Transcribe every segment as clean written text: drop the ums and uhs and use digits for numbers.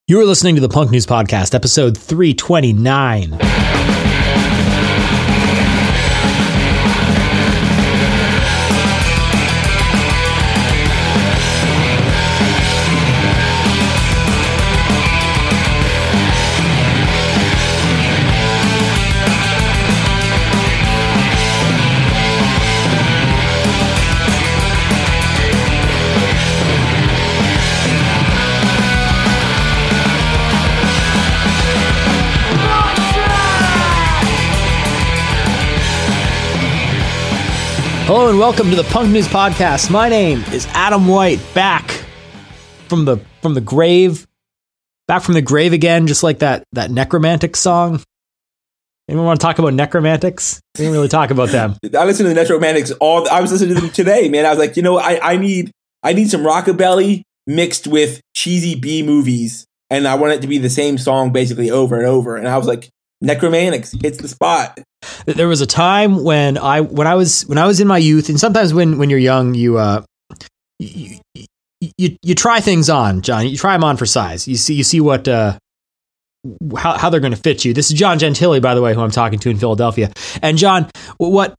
You are listening to the Punk News Podcast, episode 329. Hello and welcome to the Punk News Podcast. My name is Adam White, back from the grave, again, just like that Necromantic song. Anyone want to talk about Necromantics? We didn't really talk about them. I listen to the Necromantics I was listening to them today, man. I was like, I need some rockabilly mixed with cheesy B movies, and I want it to be the same song basically over and over. And I was like, Necromantics hits the spot. There was a time when I was in my youth, and sometimes when you're young, you try things on, John. You try them on for size. You see what how they're going to fit you. This is John Gentili, by the way, who I'm talking to in Philadelphia. And John, what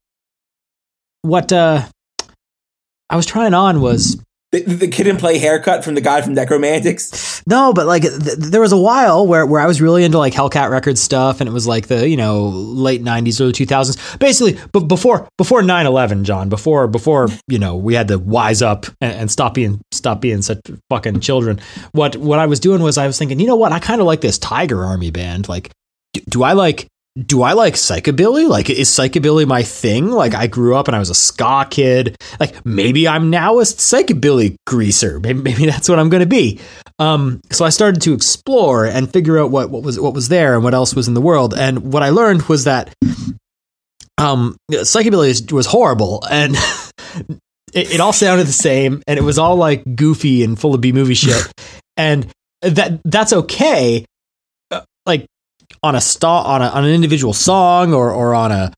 I was trying on was the Kid and Play haircut from the guy from Necromantics. No, but like there was a while where I was really into like Hellcat Records stuff, and it was like the late 90s, early 2000s, basically. But before 9/11, John, before we had to wise up and stop being such fucking children. What I was doing was I was thinking, I kind of like this Tiger Army band. Like, do I like psychobilly? Like, is psychobilly my thing? Like, I grew up and I was a ska kid. Like, maybe I'm now a psychobilly greaser. Maybe that's what I'm going to be. So I started to explore and figure out what was there and what else was in the world. And what I learned was that psychobilly was horrible, and it all sounded the same, and it was all like goofy and full of B-movie shit. And that's okay. Like, on an individual song or on a,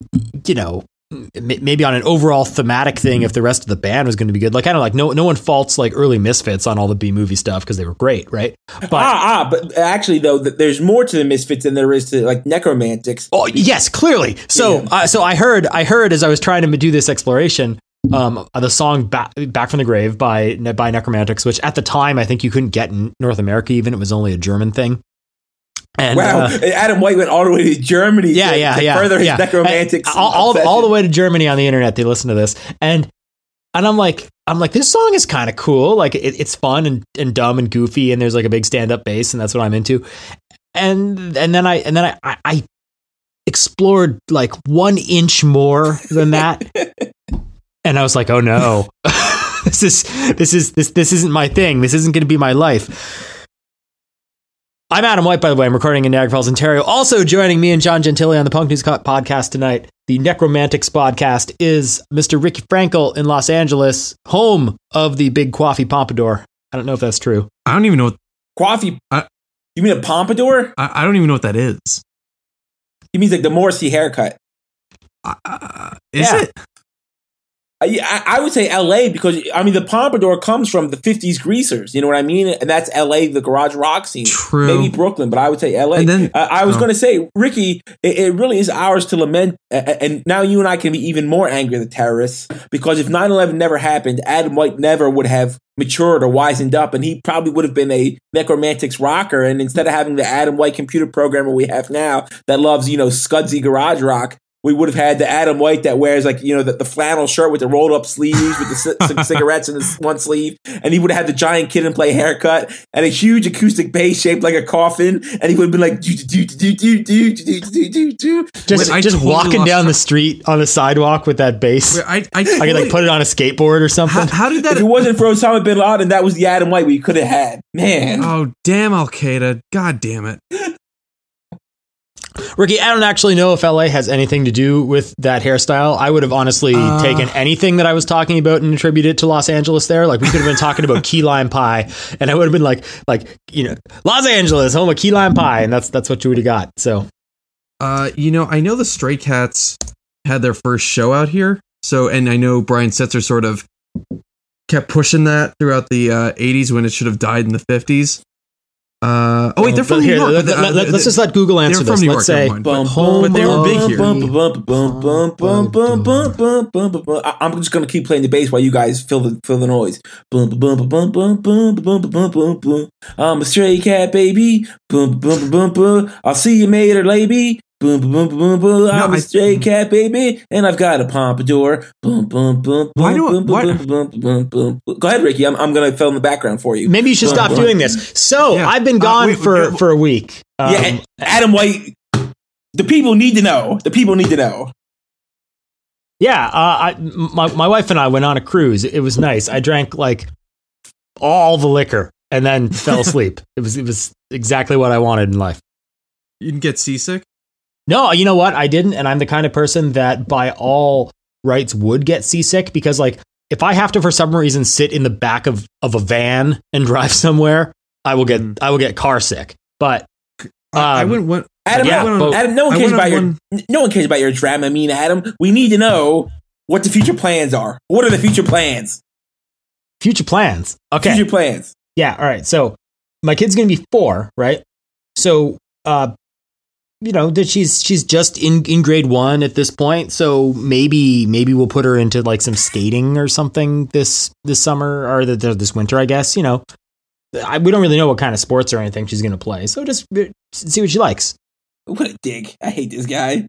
maybe on an overall thematic thing, if the rest of the band was going to be good. Like, I don't like, no one faults like early Misfits on all the B-movie stuff because they were great, right? But actually though, there's more to the Misfits than there is to like Necromantics. Oh yes, clearly. So yeah. So I heard as I was trying to do this exploration, the song Back from the Grave by Necromantics, which at the time I think you couldn't get in North America even. It was only a German thing. And, wow, Adam White went all the way to Germany to further his Necromantics. All the way to Germany on the internet. They listen to this, and I'm like, this song is kind of cool. Like, it's fun and dumb and goofy, and there's like a big stand up bass, and that's what I'm into. And then I explored like 1 inch more than that, and I was like, oh no, this isn't my thing. This isn't going to be my life. I'm Adam White, by the way. I'm recording in Niagara Falls, Ontario. Also joining me and John Gentili on the Punk News Podcast tonight, the Necromantics podcast, is Mr. Ricky Frankel in Los Angeles, home of the big coiffy pompadour. I don't know if that's true. I don't even know what... Coiffy? You mean a pompadour? I don't even know what that is. He means like the Morrissey haircut. Is it? I would say LA because, I mean, the pompadour comes from the 50s greasers. You know what I mean? And that's LA, the garage rock scene. True. Maybe Brooklyn, but I would say LA. And then, I was going to say, Ricky, it really is ours to lament. And now you and I can be even more angry at the terrorists because if 9/11 never happened, Adam White never would have matured or wisened up, and he probably would have been a Necromantics rocker. And instead of having the Adam White computer programmer we have now that loves, Scudsy garage rock, we would have had the Adam White that wears like, the flannel shirt with the rolled up sleeves with some cigarettes in his one sleeve. And he would have had the giant Kid and Play haircut and a huge acoustic bass shaped like a coffin. And he would have been like, just walking down the street on the sidewalk with that bass. I could like put it on a skateboard or something. How did that? If it wasn't for Osama bin Laden, that was the Adam White we could have had. Man. Oh, damn Al Qaeda. God damn it. Ricky, I don't actually know if LA has anything to do with that hairstyle. I would have honestly taken anything that I was talking about and attributed it to Los Angeles there. Like, we could have been talking about key lime pie, and I would have been like, Los Angeles, home of key lime pie, and that's what you would have got. So, I know the Stray Cats had their first show out here. So, and I know Brian Setzer sort of kept pushing that throughout the 80s when it should have died in the 50s. Oh wait, they're from New York. Let's just let Google answer they're this. From New Let's York, say but they were big here. I'm just gonna keep playing the bass while you guys fill the noise. I'm a stray cat, baby. I'll see you later, lady. I'm a stray cat, baby, and I've got a pompadour. Go ahead, Ricky. I'm gonna fill in the background for you. Maybe you should stop doing this. So I've been gone for a week. Adam White. The people need to know. Yeah, my wife and I went on a cruise. It was nice. I drank like all the liquor and then fell asleep. It was exactly what I wanted in life. You didn't get seasick? No, you know what? I didn't, and I'm the kind of person that by all rights would get seasick because like if I have to for some reason sit in the back of a van and drive somewhere, I will get car sick. But I went Adam, no one cares about your drama. Adam, we need to know what the future plans are. What are the future plans? Future plans. Okay. Future plans. Yeah. All right. So my kid's going to be 4, right? So, that she's just in grade 1 at this point. So maybe we'll put her into like some skating or something this summer or this winter, I guess. We don't really know what kind of sports or anything she's going to play. So just see what she likes. What a dick. I hate this guy.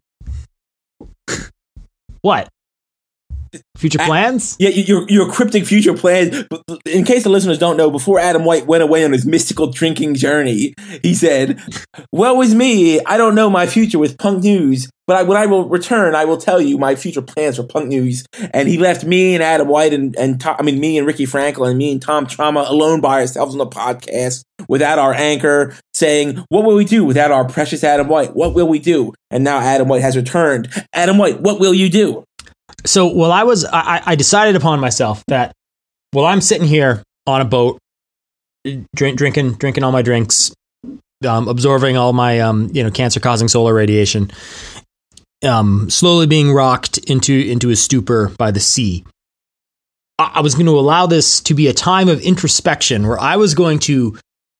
What? Future plans? Yeah, your cryptic future plans. But in case the listeners don't know, before Adam White went away on his mystical drinking journey, he said, "Well, with me, I don't know my future with Punk News, but when I will return, I will tell you my future plans for Punk News." And he left me and Adam White me and Ricky Frankel and me and Tom Trauma alone by ourselves on the podcast without our anchor saying, "What will we do without our precious Adam White? What will we do?" And now Adam White has returned. Adam White, what will you do? So while I decided upon myself that while I'm sitting here on a boat, drinking all my drinks, absorbing all my cancer-causing solar radiation, slowly being rocked into a stupor by the sea, I was going to allow this to be a time of introspection where I was going to,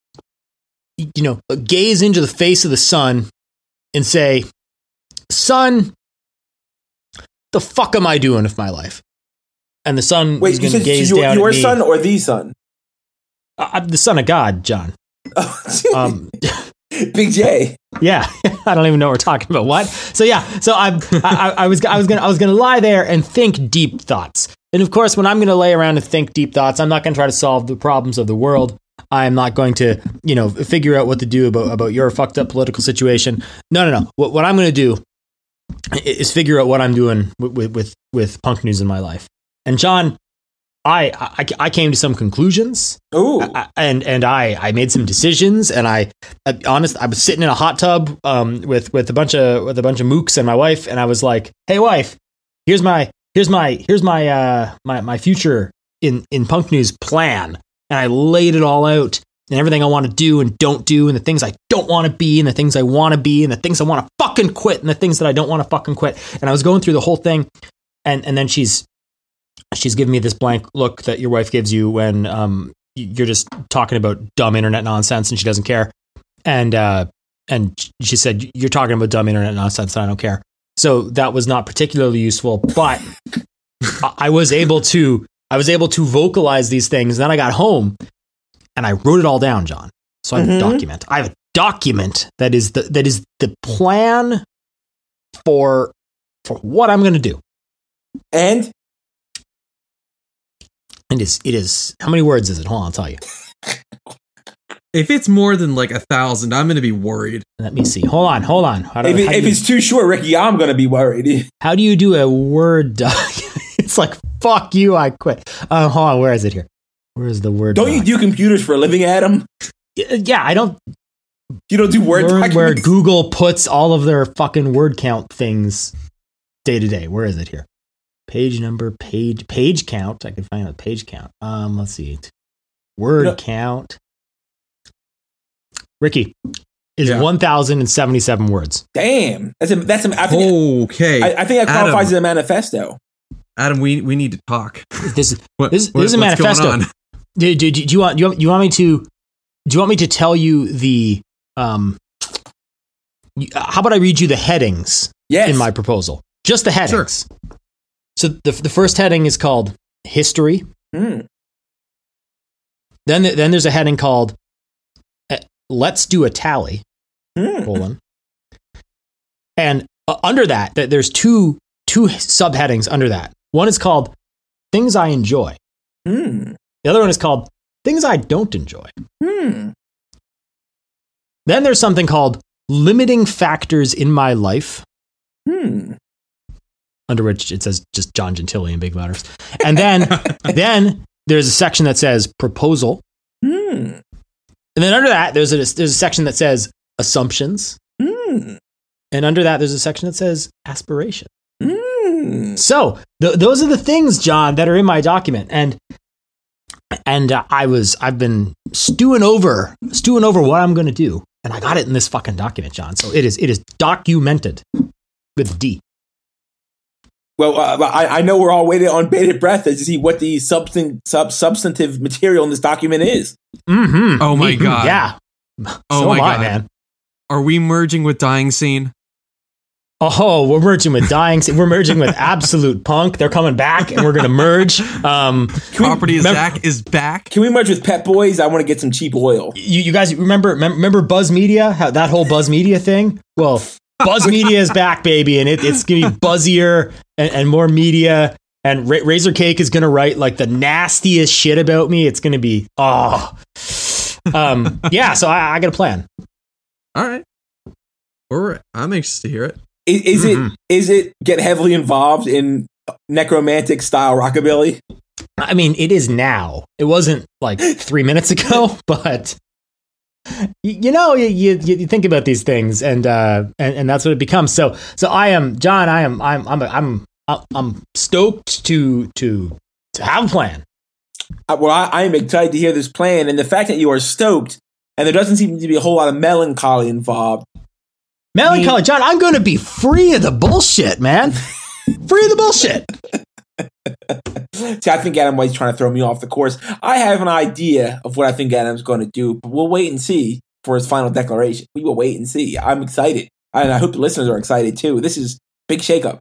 gaze into the face of the sun and say, "Sun, the fuck am I doing with my life?" And the sun was going to gaze down at me. Your son or the son? The son of God, John. Big J. Yeah, I don't even know what we're talking about. What? So yeah, so I was gonna lie there and think deep thoughts. And of course, when I'm gonna lay around and think deep thoughts, I'm not gonna try to solve the problems of the world. I'm not going to, figure out what to do about your fucked up political situation. No. What I'm gonna do is figure out what I'm doing with Punk News in my life. And John, I came to some conclusions. Ooh. And I made some decisions. And I was sitting in a hot tub with a bunch of mooks and my wife, and I was like, "Hey wife, here's my future in Punk News plan." And I laid it all out. And everything I want to do and don't do, and the things I don't want to be, and the things I want to be, and the things I want to fucking quit, and the things that I don't want to fucking quit. And I was going through the whole thing, and then she's giving me this blank look that your wife gives you when you're just talking about dumb internet nonsense, and she doesn't care. And she said, "You're talking about dumb internet nonsense, and I don't care." So that was not particularly useful, but I was able to vocalize these things. And then I got home. And I wrote it all down, John. So I have a document. I have a document that is the plan for what I'm going to do. And it is how many words is it? Hold on, I'll tell you. If it's more than like 1,000, I'm going to be worried. Let me see. Hold on. If it's too short, Ricky, I'm going to be worried. How do you do a Word document? It's like, fuck you, I quit. Hold on, where is it here? Where's the Word? Don't you do computers for a living, Adam? Yeah, I don't. You don't do Word documents? Where Google puts all of their fucking word count things day to day. Where is it here? Page number, page count. I can find a page count. Let's see. Word count. Ricky is 1,077 words. Damn, I think okay. I think that qualifies as a manifesto. Adam, we need to talk. This is a manifesto. Do you want me to tell you the how about I read you the headings in my proposal? Just the headings. Sure. So the first heading is called history. Then there's a heading called let's do a tally. Colon. And under that, there's two subheadings under that. One is called things I enjoy. The other one is called things I don't enjoy. Then there's something called limiting factors in my life. Under which it says just John Gentili in big letters. And then there's a section that says proposal. And then under that, there's a section that says assumptions. And under that, there's a section that says aspiration. So those are the things, John, that are in my document. And I've been stewing over what I'm going to do. And I got it in this fucking document, John. So it is documented with a D. Well, I know we're all waiting on bated breath to see what the substantive material in this document is. Oh my God. Yeah. Oh my God, man. Are we merging with Dying Scene? Oh, we're merging with Dying Scene. We're merging with Absolute Punk. They're coming back, and we're going to merge. Property of Zach is back. Can we merge with Pet Boys? I want to get some cheap oil. You guys remember Buzz Media? How that whole Buzz Media thing? Well, Buzz Media is back, baby, and it's going to be buzzier and more media. And Razor Cake is going to write like the nastiest shit about me. It's going to be yeah. So I got a plan. All right, I'm anxious to hear it. Is it get heavily involved in necromantic style rockabilly? I mean, it is now. It wasn't like 3 minutes ago, but you think about these things, and that's what it becomes. So I am John. I'm stoked to have a plan. Well, I am excited to hear this plan, and the fact that you are stoked, and there doesn't seem to be a whole lot of melancholy involved. Melancholy, John, I'm going to be free of the bullshit, man. Free of the bullshit. See, I think Adam White's trying to throw me off the course. I have an idea of what I think Adam's going to do, but we'll wait and see for his final declaration. We will wait and see. I'm excited. And I hope the listeners are excited too. This is big shakeup.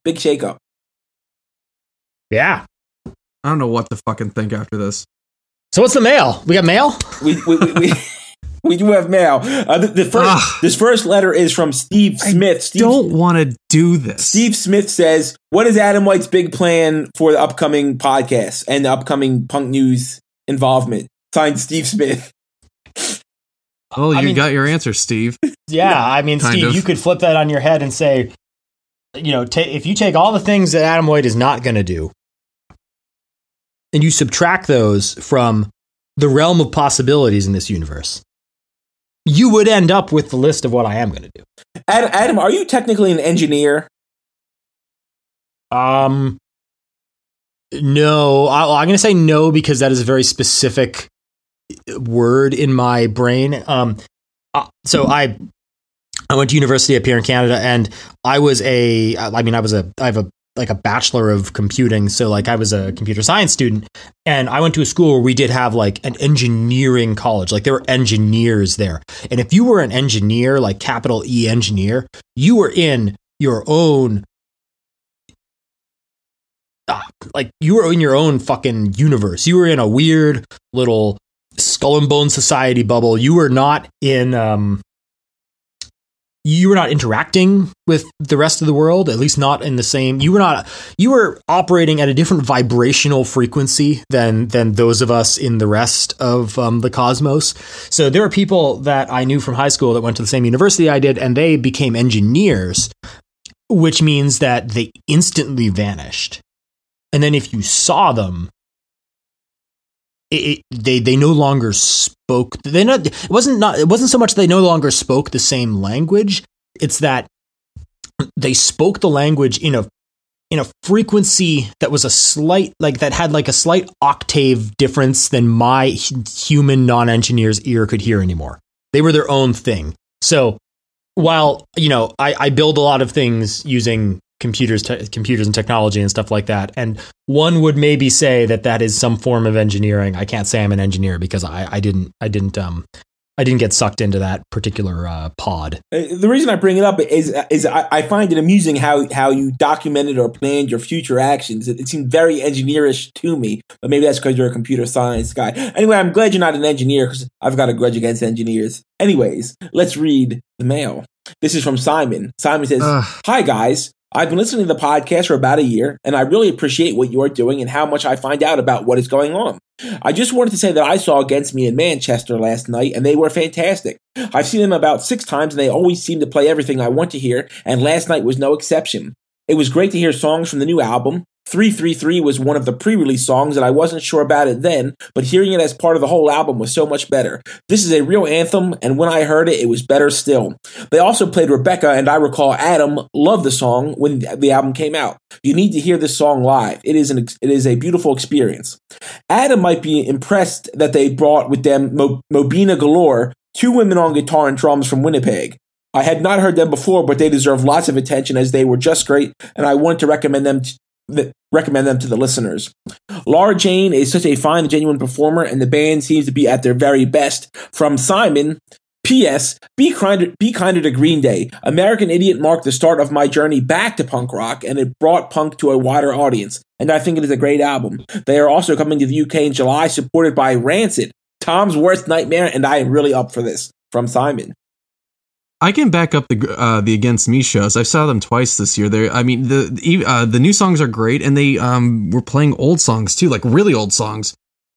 Yeah. I don't know what to fucking think after this. So what's the mail? We got mail? We do have mail. This first letter is from Steve Smith. I don't want to do this. Steve Smith says, what is Adam White's big plan for the upcoming podcast and the upcoming Punk News involvement? Signed, Steve Smith. Oh, you got your answer, Steve. Yeah, I mean, Steve, you could flip that on your head and say, if you take all the things that Adam White is not going to do, and you subtract those from the realm of possibilities in this universe, you would end up with the list of what I am going to do. Adam, are you technically an engineer? No. I'm going to say no because that is a very specific word in my brain. So I went to university up here in Canada, and I have a bachelor of computing. So like I was a computer science student, and I went to a school where we did have like an engineering college. Like there were engineers there. And if you were an engineer, like capital E engineer, you were in your own, you were in your own fucking universe. You were in a weird little Skull and Bone Society bubble. You were not in, you were not interacting with the rest of the world, at least not in the same. You were operating at a different vibrational frequency than those of us in the rest of the cosmos. So there are people that I knew from high school that went to the same university I did, and they became engineers, which means that they instantly vanished. And then if you saw them, they no longer spoke. It wasn't so much they no longer spoke the same language. It's that they spoke the language in a frequency that was that had like a slight octave difference than my human non-engineer's ear could hear anymore. They were their own thing. So while I build a lot of things using computers and technology and stuff like that, and one would maybe say that is some form of engineering. I can't say I'm an engineer because I didn't I didn't get sucked into that particular pod. The reason I bring it up is I find it amusing how you documented or planned your future actions. It seemed very engineerish to me, but maybe that's because you're a computer science guy. Anyway, I'm glad you're not an engineer because I've got a grudge against engineers. Anyways, let's read the mail. This is from Simon. Simon says, Hi, guys. I've been listening to the podcast for about a year, and I really appreciate what you're doing and how much I find out about what is going on. I just wanted to say that I saw Against Me in Manchester last night, and they were fantastic. I've seen them about 6 times, and they always seem to play everything I want to hear, and last night was no exception. It was great to hear songs from the new album. 333 was one of the pre-release songs, and I wasn't sure about it then, but hearing it as part of the whole album was so much better. This is a real anthem, and when I heard it, it was better still. They also played Rebecca, and I recall Adam loved the song when the album came out. You need to hear this song live. It is a beautiful experience. Adam might be impressed that they brought with them Mobina Galore, 2 women on guitar and drums from Winnipeg. I had not heard them before, but they deserve lots of attention as they were just great, and I wanted to recommend them to the listeners. Laura Jane is such a fine, genuine performer, and the band seems to be at their very best. From Simon, P.S. Be kinder to Green Day. American Idiot marked the start of my journey back to punk rock, and it brought punk to a wider audience, and I think it is a great album. They are also coming to the UK in July, supported by Rancid, Tom's worst nightmare, and I am really up for this. From Simon. I can back up the Against Me shows. I saw them twice this year. The new songs are great, and they were playing old songs too, like really old songs.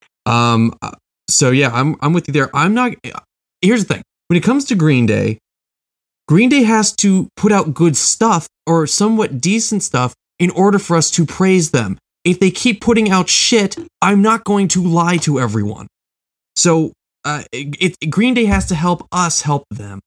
So yeah, I'm with you there. I'm not. Here's the thing: when it comes to Green Day has to put out good stuff or somewhat decent stuff in order for us to praise them. If they keep putting out shit, I'm not going to lie to everyone. So Green Day has to help us help them.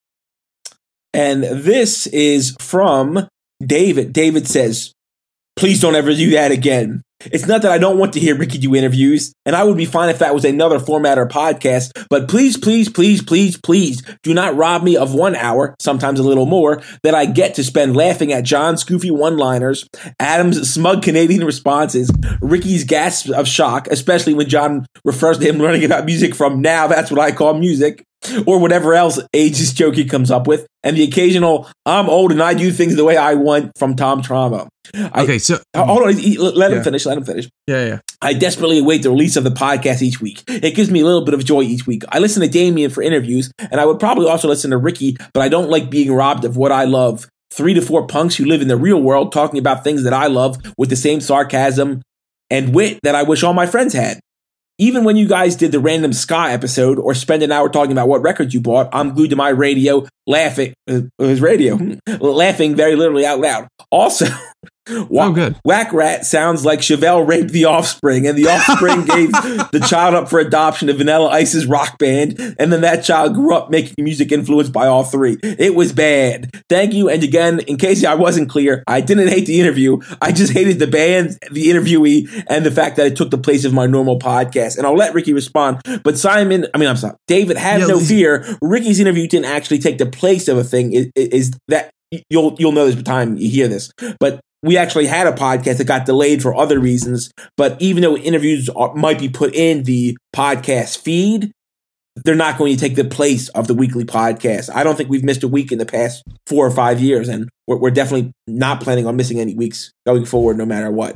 And this is from David. David says, please don't ever do that again. It's not that I don't want to hear Ricky do interviews, and I would be fine if that was another format or podcast, but please, please, please, please, please do not rob me of 1 hour, sometimes a little more, that I get to spend laughing at John's goofy one-liners, Adam's smug Canadian responses, Ricky's gasps of shock, especially when John refers to him learning about music from now that's what I call music, or whatever else ageist joke he comes up with, and the occasional I'm old and I do things the way I want from Tom Trauma. So hold on, let him finish. Yeah. I desperately await the release of the podcast each week. It gives me a little bit of joy each week. I listen to Damien for interviews, and I would probably also listen to Ricky, but I don't like being robbed of what I love. 3 to 4 punks who live in the real world talking about things that I love with the same sarcasm and wit that I wish all my friends had. Even when you guys did the random ska episode or spend an hour talking about what records you bought, I'm glued to my radio, laughing very literally out loud. Also, good. Whack Rat sounds like Chevelle raped The Offspring, and The Offspring gave the child up for adoption to Vanilla Ice's rock band, and then that child grew up making music influenced by all 3. It was bad. Thank you, and again, in case I wasn't clear, I didn't hate the interview. I just hated the band, the interviewee, and the fact that it took the place of my normal podcast. And I'll let Ricky respond. But David, have no fear. Ricky's interview didn't actually take the place of a thing. Is that you'll know this by the time you hear this, but we actually had a podcast that got delayed for other reasons, but even though interviews might be put in the podcast feed, they're not going to take the place of the weekly podcast. I don't think we've missed a week in the past 4 or 5 years, and we're definitely not planning on missing any weeks going forward, no matter what.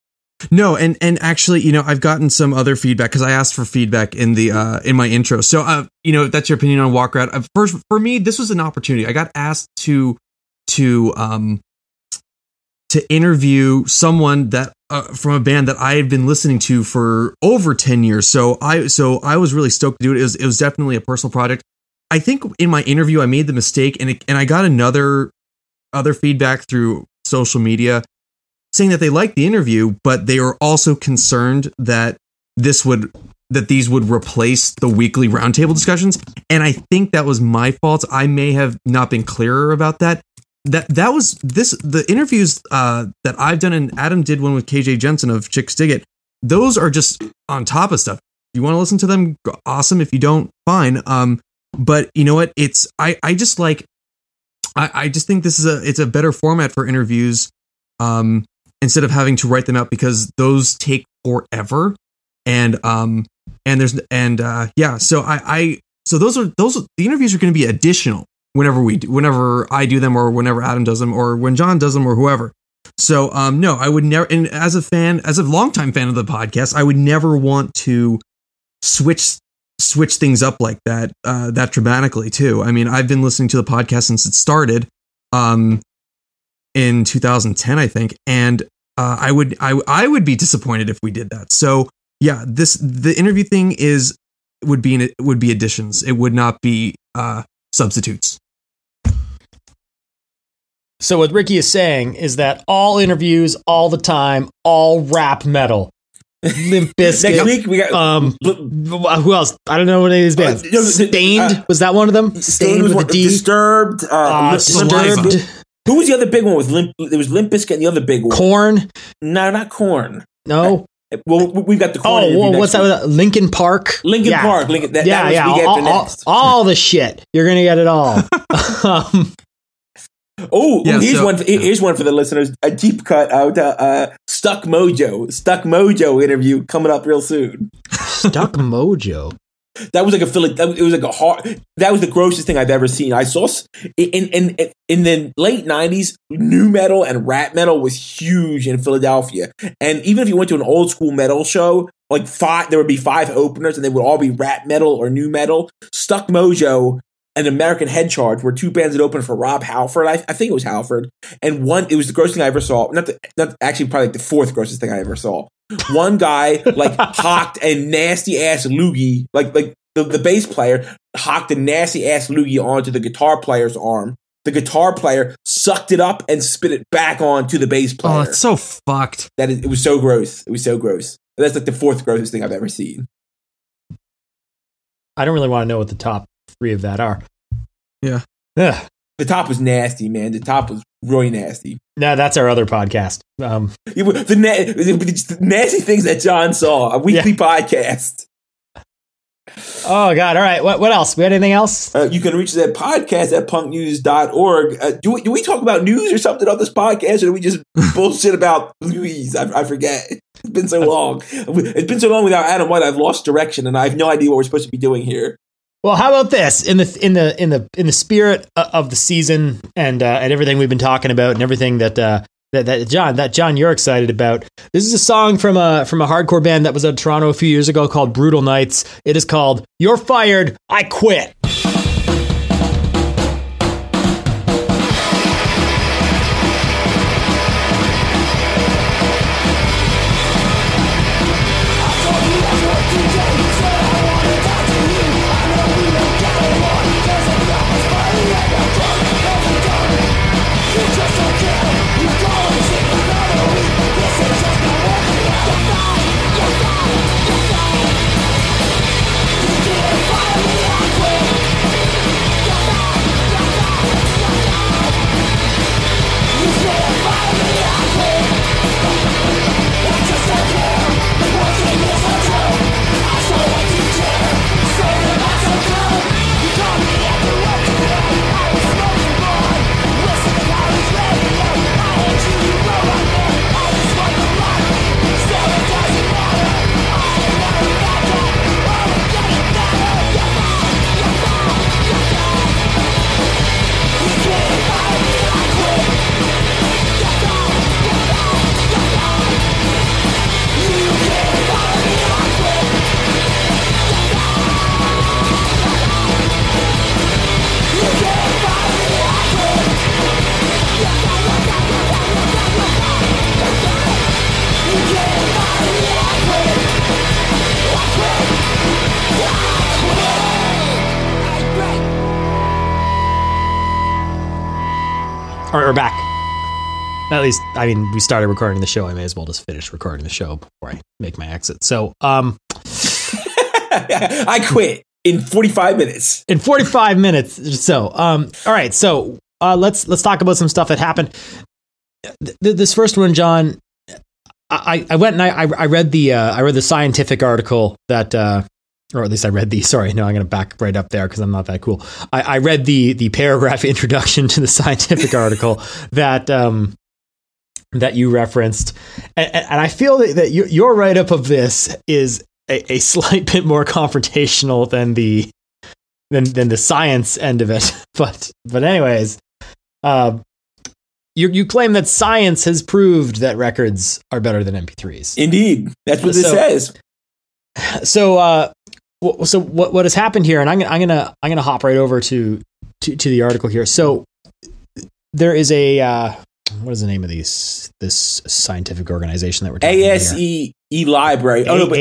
No, and actually, I've gotten some other feedback because I asked for feedback in the in my intro. So, that's your opinion on Walk Rat. First, for me, this was an opportunity. I got asked to interview someone that from a band that I had been listening to for over 10 years. So I was really stoked to do it. It was definitely a personal project. I think in my interview I made the mistake, and I got other feedback through social media saying that they liked the interview, but they were also concerned that these would replace the weekly roundtable discussions. And I think that was my fault. I may have not been clearer about that. That was the interviews that I've done, and Adam did one with KJ Jensen of Chicks Dig It. Those are just on top of stuff. If you want to listen to them, awesome. If you don't, fine. But you know what? I just think it's a better format for interviews. Instead of having to write them out, because those take forever. So I so those the interviews are going to be additional whenever I do them, or whenever Adam does them, or when John does them, or whoever. So no, I would never. And as a longtime fan of the podcast, I would never want to switch things up like that that dramatically too. I mean, I've been listening to the podcast since it started in 2010, I think, and I would be disappointed if we did that. So yeah, the interview thing would be additions. It would not be substitutes. So what Ricky is saying is that all interviews, all the time, all rap metal. Limp Bizkit. Next week we got who else? I don't know what any of these bands. Stained, was that one of them? Stained with a D. Disturbed. Disturbed. Who was the other big one? There was Limp Bizkit and the other big one. Korn. No, not Korn. No. Well, we've got the Korn. Oh, what's that? Linkin Park. Linkin Park. All the shit. You're gonna get it all. Here's one for the listeners. A deep cut out. Stuck Mojo interview coming up real soon. Stuck Mojo. That was like that was the grossest thing I've ever seen. I saw in the late 90s, new metal and rap metal was huge in Philadelphia. And even if you went to an old school metal show, there would be 5 openers and they would all be rap metal or new metal. Stuck Mojo and American Head Charge were 2 bands that opened for Rob Halford. I think it was Halford. And it was the grossest thing I ever saw. Not actually probably the 4th grossest thing I ever saw. One guy hocked a nasty ass loogie, the bass player hocked a nasty ass loogie onto the guitar player's arm. The guitar player sucked it up and spit it back onto the bass player. Oh, it's so fucked. It was so gross. It was so gross. That's the 4th grossest thing I've ever seen. I don't really want to know what the top 3 of that are. Yeah. Ugh. The top was nasty, man. The top was really nasty. No, that's our other podcast. The nasty things that John saw, a weekly podcast. Oh, God. All right. What else? We had anything else? You can reach us at podcast@punknews.org. Do we talk about news or something on this podcast, or do we just bullshit about Louise? I forget. It's been so long. It's been so long without Adam White. I've lost direction, and I have no idea what we're supposed to be doing here. Well, how about this? In the spirit of the season and everything we've been talking about and everything that John you're excited about. This is a song from a hardcore band that was at Toronto a few years ago called Brutal Nights. It is called "You're Fired, I Quit." We're back. At least, I mean, we started recording the show. I may as well just finish recording the show before I make my exit. So, I quit in 45 minutes. In 45 minutes. So, all right. So, let's talk about some stuff that happened. This first one, John, I went and I read the scientific article that, or at least I read sorry, no, I'm going to back right up there because I'm not that cool. I read the paragraph introduction to the scientific article that you referenced. And I feel that your write-up of this is a slight bit more confrontational than the than the science end of it. But anyways, you claim that science has proved that records are better than MP3s. Indeed, that's what this says. So what has happened here, and I'm gonna hop right over to the article here. So there is a what is the name of this scientific organization that we're talking about here? ASE Library.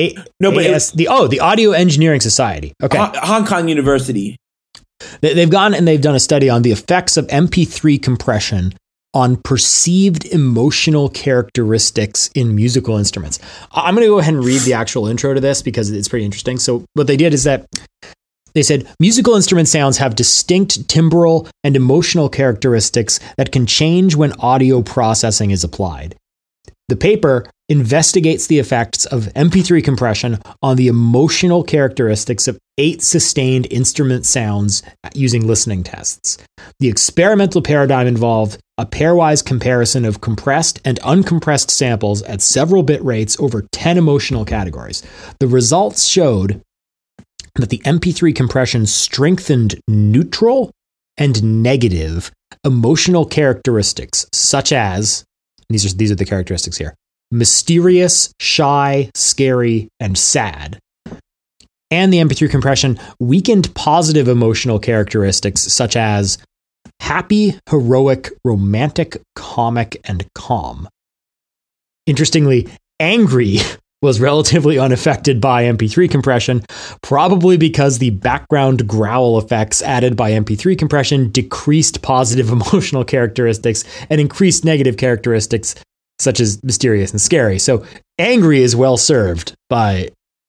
The Audio Engineering Society. Okay, Hong Kong University. They've gone and they've done a study on the effects of MP3 compression on perceived emotional characteristics in musical instruments. I'm going to go ahead and read the actual intro to this because it's pretty interesting. So what they did is that they said musical instrument sounds have distinct timbral and emotional characteristics that can change when audio processing is applied. The paper investigates the effects of MP3 compression on the emotional characteristics of 8 sustained instrument sounds using listening tests. The experimental paradigm involved a pairwise comparison of compressed and uncompressed samples at several bit rates over 10 emotional categories. The results showed that the MP3 compression strengthened neutral and negative emotional characteristics, such as, these are the characteristics here: mysterious, shy, scary, and sad. And the MP3 compression weakened positive emotional characteristics such as happy, heroic, romantic, comic, and calm. Interestingly, angry was relatively unaffected by MP3 compression, probably because the background growl effects added by MP3 compression decreased positive emotional characteristics and increased negative characteristics such as mysterious and scary. So angry is well served by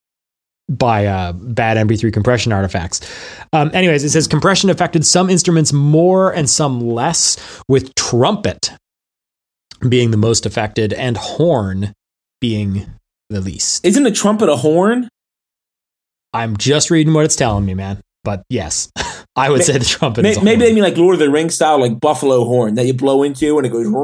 bad MP3 compression artifacts. Anyways, it says compression affected some instruments more and some less, with trumpet being the most affected and horn being the least. Isn't a trumpet a horn? I'm just reading what it's telling me, man. But yes, I would say the trumpet is a maybe horn. they mean like Lord of the Rings style, like buffalo horn that you blow into and it goes.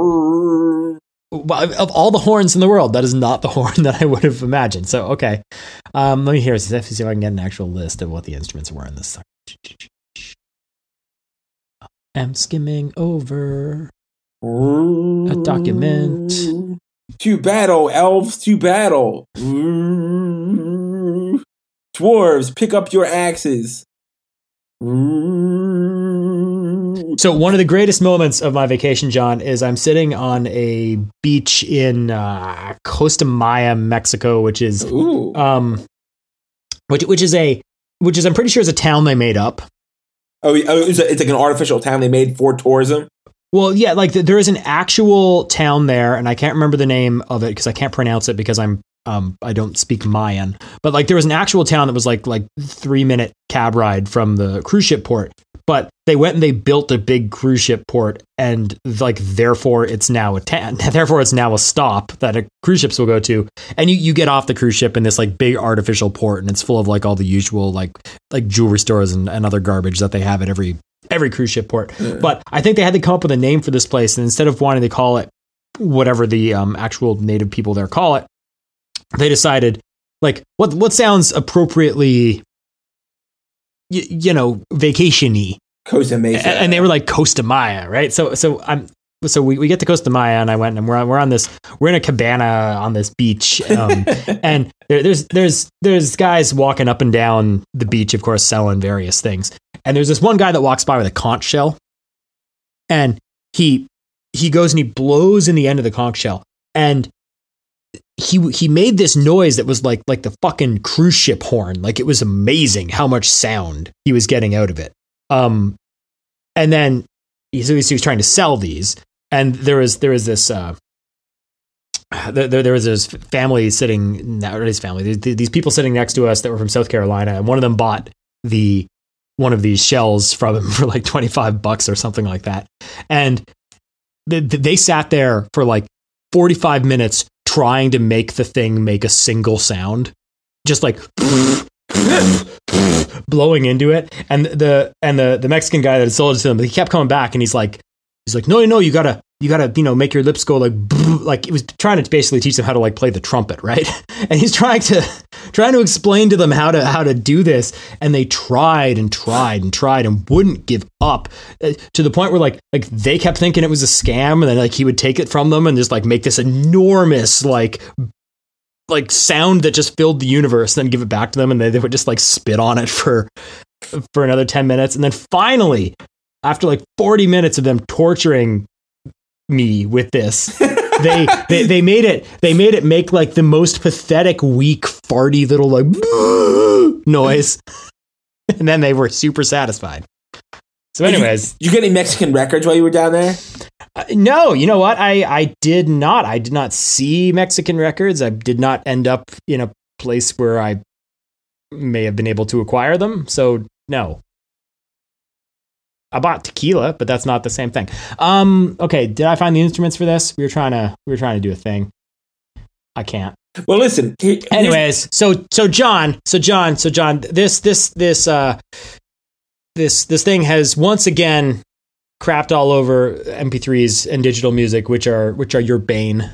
Well, of all the horns in the world, that is not the horn that I would have imagined. So, okay. Let me see if I can get an actual list of what the instruments were in this song. I'm skimming over a document. To battle, elves, to battle. Dwarves, pick up your axes. So one of the greatest moments of my vacation, John, is I'm sitting on a beach in Costa Maya, Mexico, which is which I'm pretty sure is a town they made up. Oh, it's like an artificial town they made for tourism. Well, yeah, like there is an actual town there, and I can't remember the name of it because I can't pronounce it because I don't speak Mayan. But like there was an actual town that was like 3-minute cab ride from the cruise ship port. But they went and they built a big cruise ship port, and like therefore it's now a town. Therefore it's now a stop that cruise ships will go to. And you get off the cruise ship in this like big artificial port, and it's full of like all the usual like jewelry stores and other garbage that they have at every cruise ship port. But I think they had to come up with a name for this place, and instead of wanting to call it whatever the actual native people there call it, they decided like what sounds appropriately vacation-y. Costa Mesa. And they were like Costa Maya, right? So we get to Costa Maya, and I went, and we're in a cabana on this beach, and there's guys walking up and down the beach, of course, selling various things. And there's this one guy that walks by with a conch shell, and he goes and he blows in the end of the conch shell, and he made this noise that was like the fucking cruise ship horn. Like, it was amazing how much sound he was getting out of it. And then he was trying to sell these, and there was this family sitting, not his family, these people sitting next to us that were from South Carolina, and one of them bought one of these shells from him for like $25 or something like that. And they sat there for like 45 minutes trying to make the thing make a single sound, just like blowing into it. And the Mexican guy that had sold it to them, he kept coming back, and he's like, he's like, no, you gotta, make your lips go like it was trying to basically teach them how to like play the trumpet, right? And he's trying to explain to them how to do this, and they tried and wouldn't give up, to the point where like they kept thinking it was a scam, and then like he would take it from them and just like make this enormous like sound that just filled the universe, then give it back to them, and they would just like spit on it for another 10 minutes. And then finally, after like 40 minutes of them torturing me with this, they made it make like the most pathetic, weak, farty little like noise. And then they were super satisfied. So anyways, you get any Mexican records while you were down there? No, you know what? I did not. I did not see Mexican records. I did not end up in a place where I may have been able to acquire them. So no. I bought tequila, but that's not the same thing. Okay, did I find the instruments for this? We were trying to do a thing. I can't. Well, listen. Anyways, so John, this thing has once again crapped all over MP3s and digital music, which are your bane.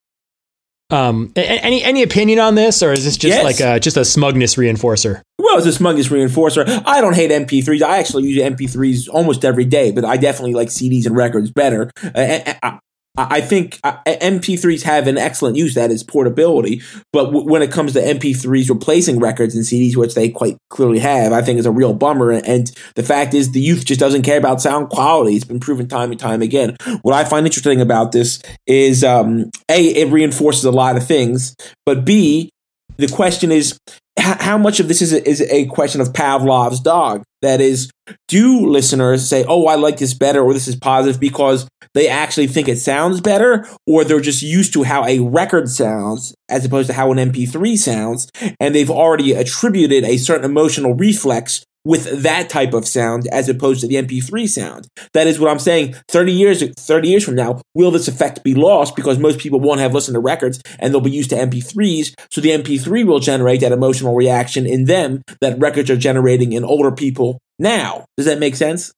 Any opinion on this, or is this just just a smugness reinforcer? Well, it's a smugness reinforcer. I don't hate MP3s. I actually use MP3s almost every day, but I definitely like CDs and records better. I think MP3s have an excellent use, that is portability. But when it comes to MP3s replacing records and CDs, which they quite clearly have, I think is a real bummer. And the fact is, the youth just doesn't care about sound quality. It's been proven time and time again. What I find interesting about this is, A, it reinforces a lot of things, but B, the question is, how much of this is a question of Pavlov's dog? That is, do listeners say, oh, I like this better, or this is positive because they actually think it sounds better, or they're just used to how a record sounds as opposed to how an MP3 sounds, and they've already attributed a certain emotional reflex with that type of sound as opposed to the MP3 sound. That is what I'm saying. 30 years from now, will this effect be lost because most people won't have listened to records and they'll be used to MP3s, so the MP3 will generate that emotional reaction in them that records are generating in older people now. Does that make sense?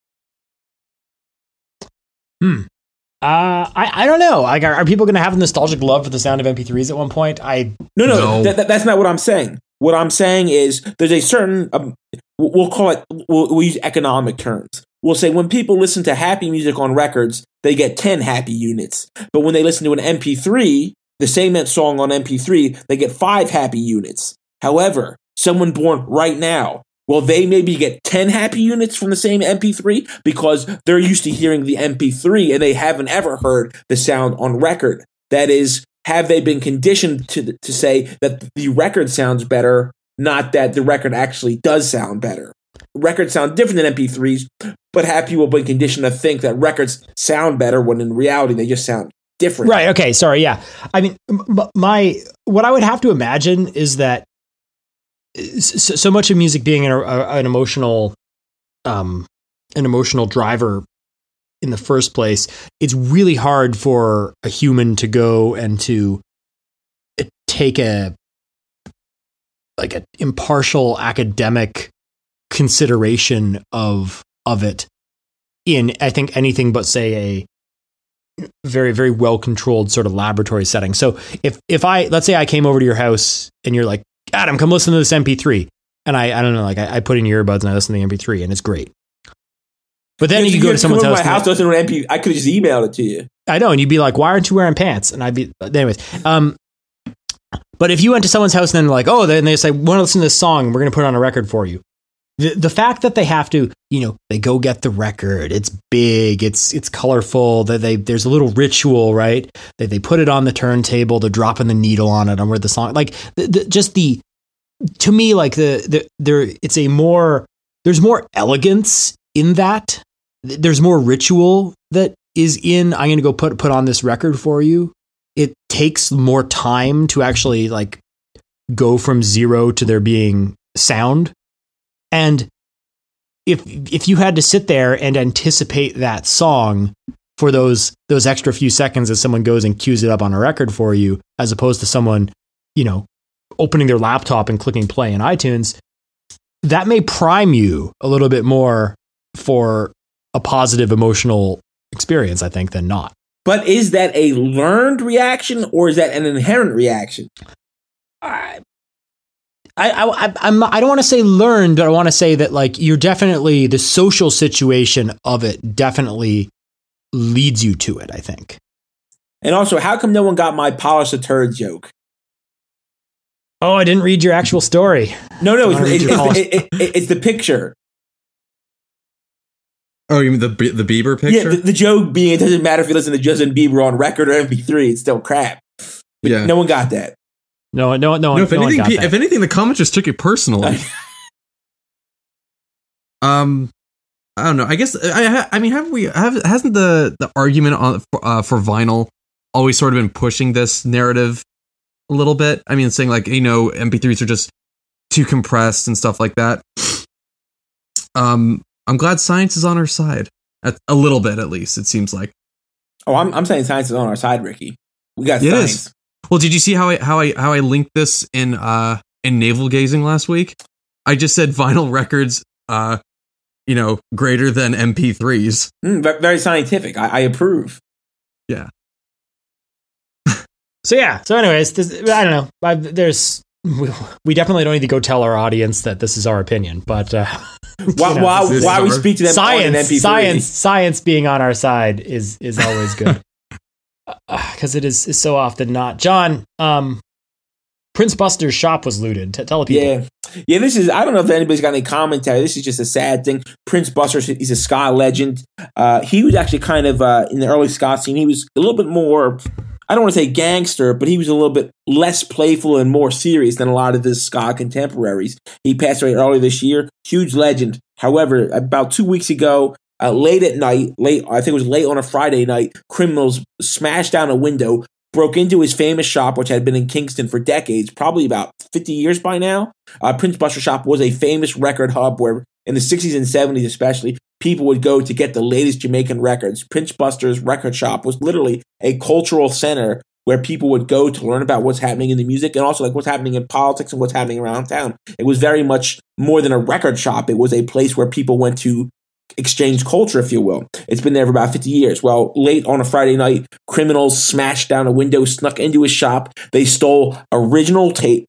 I don't know. Like, are people going to have a nostalgic love for the sound of MP3s at one point? No. That's not what I'm saying. What I'm saying is there's a certain, we'll use economic terms. We'll say when people listen to happy music on records, they get 10 happy units. But when they listen to an MP3, the same song on MP3, they get 5 happy units. However, someone born right now, well, they maybe get 10 happy units from the same MP3 because they're used to hearing the MP3 and they haven't ever heard the sound on record. That is, have they been conditioned to say that the record sounds better, not that the record actually does sound better? Records sound different than MP3s, but have people been conditioned to think that records sound better when in reality they just sound different? Right. Okay. Sorry. Yeah. I mean, what I would have to imagine is that so much of music being an emotional driver in the first place, it's really hard for a human to go and to take an impartial academic consideration of it in, I think, anything but say a very, very well controlled sort of laboratory setting. So if let's say I came over to your house and you're like, Adam, come listen to this MP3, and I don't know, like I put in your earbuds and I listen to the MP3 and it's great. But then you go to someone's house. I could have just emailed it to you. I know, and you'd be like, "Why aren't you wearing pants?" And I'd be, anyways. But if you went to someone's house and then like, oh, then they say, "Want to listen to this song? We're going to put it on a record for you." The fact that they have to, they go get the record. It's big. It's colorful. There's a little ritual, right? They put it on the turntable. They're dropping the needle on it. On where the song, like, to me, like there's more elegance in that. There's more ritual that is in, I'm going to go put on this record for you. It takes more time to actually like go from zero to there being sound. And if you had to sit there and anticipate that song for those extra few seconds as someone goes and cues it up on a record for you, as opposed to someone, opening their laptop and clicking play in iTunes, that may prime you a little bit more for a positive emotional experience, I think, than not. But is that a learned reaction or is that an inherent reaction? I don't want to say learned, but I want to say that like you're definitely the social situation of it definitely leads you to it, I think. And also, how come no one got my polish a turd joke? Oh, I didn't read your actual story. No, it's the picture. Oh, you mean the Bieber picture? Yeah, the joke being it doesn't matter if you listen to Justin Bieber on record or MP3, it's still crap. But yeah, no one got that. No. If anything, the comments just took it personally. I don't know. I guess I mean, hasn't the argument on for vinyl always sort of been pushing this narrative a little bit? I mean, saying like, you know, MP3s are just too compressed and stuff like that. I'm glad science is on our side. A little bit, at least, it seems like. Oh, I'm saying science is on our side, Ricky. We got science. Is. Well, did you see how I linked this in navel gazing last week? I just said vinyl records, greater than MP3s. Very scientific. I approve. Yeah. So anyways, I don't know. We definitely don't need to go tell our audience that this is our opinion, but why we speak to them on an MP3? Science being on our side is always good. Because it is so often not. John, Prince Buster's shop was looted. Tell people. Yeah. This is. I don't know if anybody's got any commentary. This is just a sad thing. Prince Buster, he's a ska legend. He was actually kind of in the early ska scene. He was a little bit more. I don't want to say gangster, but he was a little bit less playful and more serious than a lot of his ska contemporaries. He passed away earlier this year. Huge legend. However, about 2 weeks ago, late at night, I think it was late on a Friday night, criminals smashed down a window, broke into his famous shop, which had been in Kingston for decades, probably about 50 years by now. Prince Buster shop was a famous record hub where in the 60s and 70s especially, people would go to get the latest Jamaican records. Prince Buster's record shop was literally a cultural center where people would go to learn about what's happening in the music and also like what's happening in politics and what's happening around town. It was very much more than a record shop. It was a place where people went to exchange culture, if you will. It's been there for about 50 years. Well, late on a Friday night, criminals smashed down a window, snuck into his shop. They stole original tapes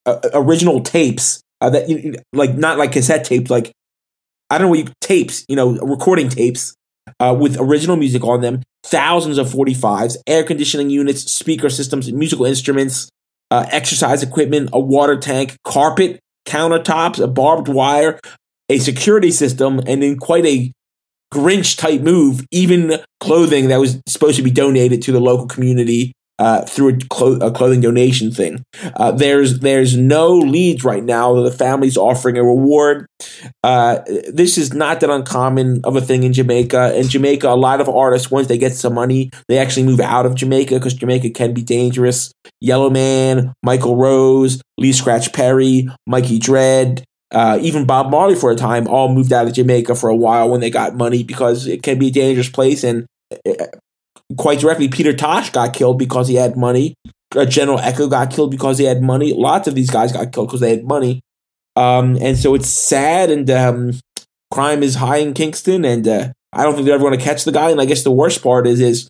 that like not like cassette tapes, like I don't know tapes, recording tapes with original music on them, thousands of 45s, air conditioning units, speaker systems, musical instruments, exercise equipment, a water tank, carpet, countertops, a barbed wire, a security system, and in quite a Grinch type move, even clothing that was supposed to be donated to the local community through a clothing donation thing. There's no leads right now. The family's offering a reward. This is not that uncommon of a thing in Jamaica. In Jamaica, a lot of artists, once they get some money, they actually move out of Jamaica because Jamaica can be dangerous. Yellowman, Michael Rose, Lee Scratch Perry, Mikey Dread, even Bob Marley for a time all moved out of Jamaica for a while when they got money because it can be a dangerous place. And quite directly, Peter Tosh got killed because he had money. General Echo got killed because he had money. Lots of these guys got killed because they had money. And so it's sad, and crime is high in Kingston, and I don't think they're ever going to catch the guy. And I guess the worst part is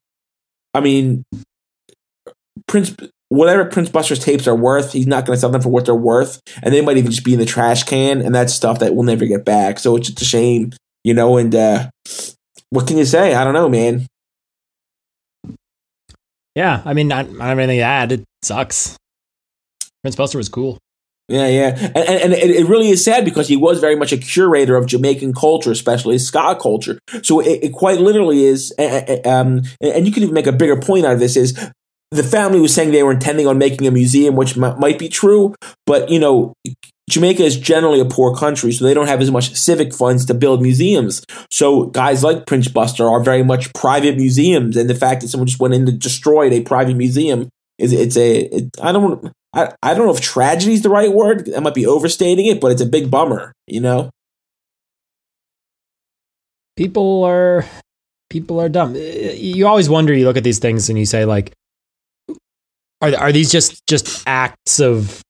whatever Prince Buster's tapes are worth, he's not going to sell them for what they're worth, and they might even just be in the trash can, and that's stuff that we'll never get back. So it's just a shame, and what can you say? I don't know, man. Yeah, I mean, I don't have anything to add. It sucks. Prince Buster was cool. Yeah. And it really is sad because he was very much a curator of Jamaican culture, especially ska culture. So it quite literally is, and you can even make a bigger point out of this, is the family was saying they were intending on making a museum, which might be true, but, Jamaica is generally a poor country, so they don't have as much civic funds to build museums. So guys like Prince Buster are very much private museums, and the fact that someone just went in and destroyed a private museum I don't know if tragedy is the right word. I might be overstating it, but it's a big bummer, People are dumb. You always wonder. You look at these things and you say, like, are these just acts of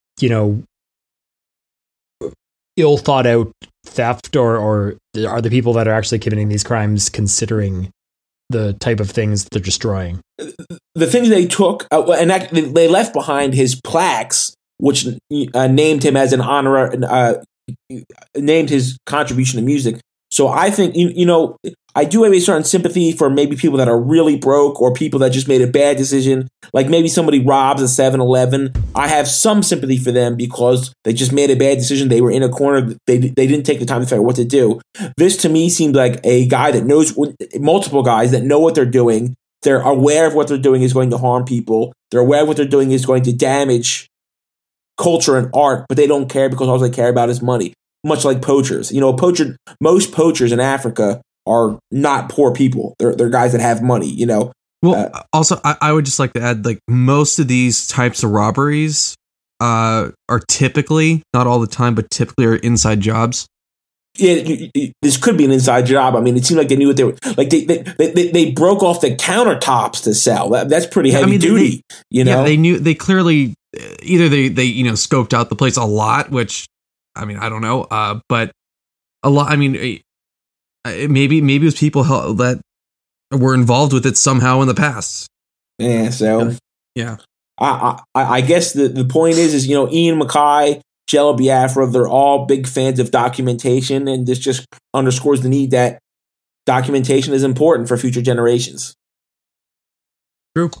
ill thought out theft, or are the people that are actually committing these crimes considering the type of things they're destroying. The things they took, they left behind his plaques, which named him as an honor, named his contribution to music. So I think, I do have a certain sympathy for maybe people that are really broke or people that just made a bad decision. Like maybe somebody robs a 7-Eleven. I have some sympathy for them because they just made a bad decision. They were in a corner. They didn't take the time to figure out what to do. This to me seems like a guy that knows, multiple guys that know what they're doing. They're aware of what they're doing is going to harm people. They're aware of what they're doing is going to damage culture and art, but they don't care because all they care about is money. Much like poachers. Most poachers in Africa are not poor people. They're guys that have money, Well, also, I would just like to add, like, most of these types of robberies are typically, not all the time, but typically are inside jobs. Yeah, this could be an inside job. I mean, it seemed like they knew what they were like. They broke off the countertops to sell. That's pretty heavy duty. Yeah, they knew. They clearly either they scoped out the place a lot, which I mean I don't know, but a lot. I mean, maybe it was people that were involved with it somehow in the past. Yeah. So yeah, I guess the point is Ian MacKaye, Jello Biafra, they're all big fans of documentation, and this just underscores the need that documentation is important for future generations. True.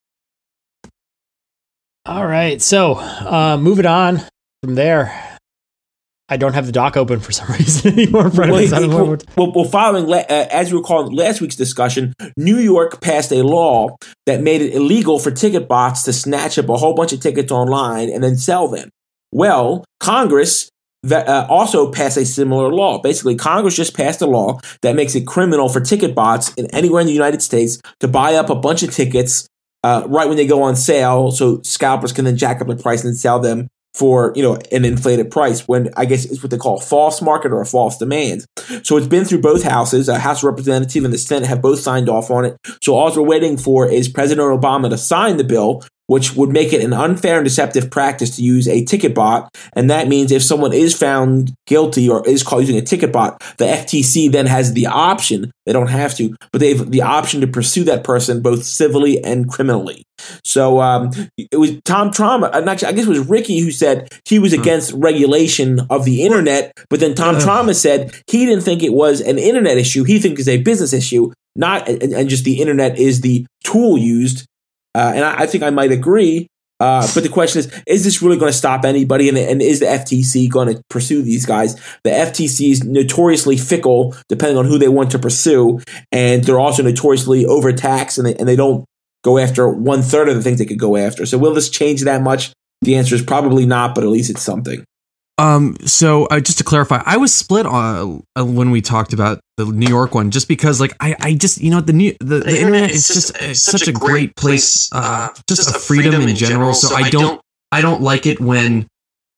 All right, so moving on from there. I don't have the doc open for some reason anymore. Well, following, as you recall in last week's discussion, New York passed a law that made it illegal for ticket bots to snatch up a whole bunch of tickets online and then sell them. Well, Congress also passed a similar law. Basically, Congress just passed a law that makes it criminal for ticket bots anywhere in the United States to buy up a bunch of tickets right when they go on sale, so scalpers can then jack up the price and sell them for an inflated price, when I guess it's what they call a false market or a false demand. So it's been through both houses. House of Representatives and the Senate have both signed off on it. So all we're waiting for is President Obama to sign the bill, which would make it an unfair and deceptive practice to use a ticket bot. And that means if someone is found guilty or is caught using a ticket bot, the FTC then has the option, they don't have to, but they have the option to pursue that person both civilly and criminally. So it was Tom Trauma, and actually I guess it was Ricky who said he was against regulation of the internet, but then Tom Trauma said he didn't think it was an internet issue. He thinks it's a business issue, and just the internet is the tool used. And I think I might agree. But the question is this really going to stop anybody? And is the FTC going to pursue these guys? The FTC is notoriously fickle, depending on who they want to pursue. And they're also notoriously overtaxed, and they don't go after 1/3 of the things they could go after. So will this change that much? The answer is probably not, but at least it's something. So just to clarify, I was split on when we talked about the New York one, just because like I just the internet is just such a great place, just a freedom in general. So I don't like it when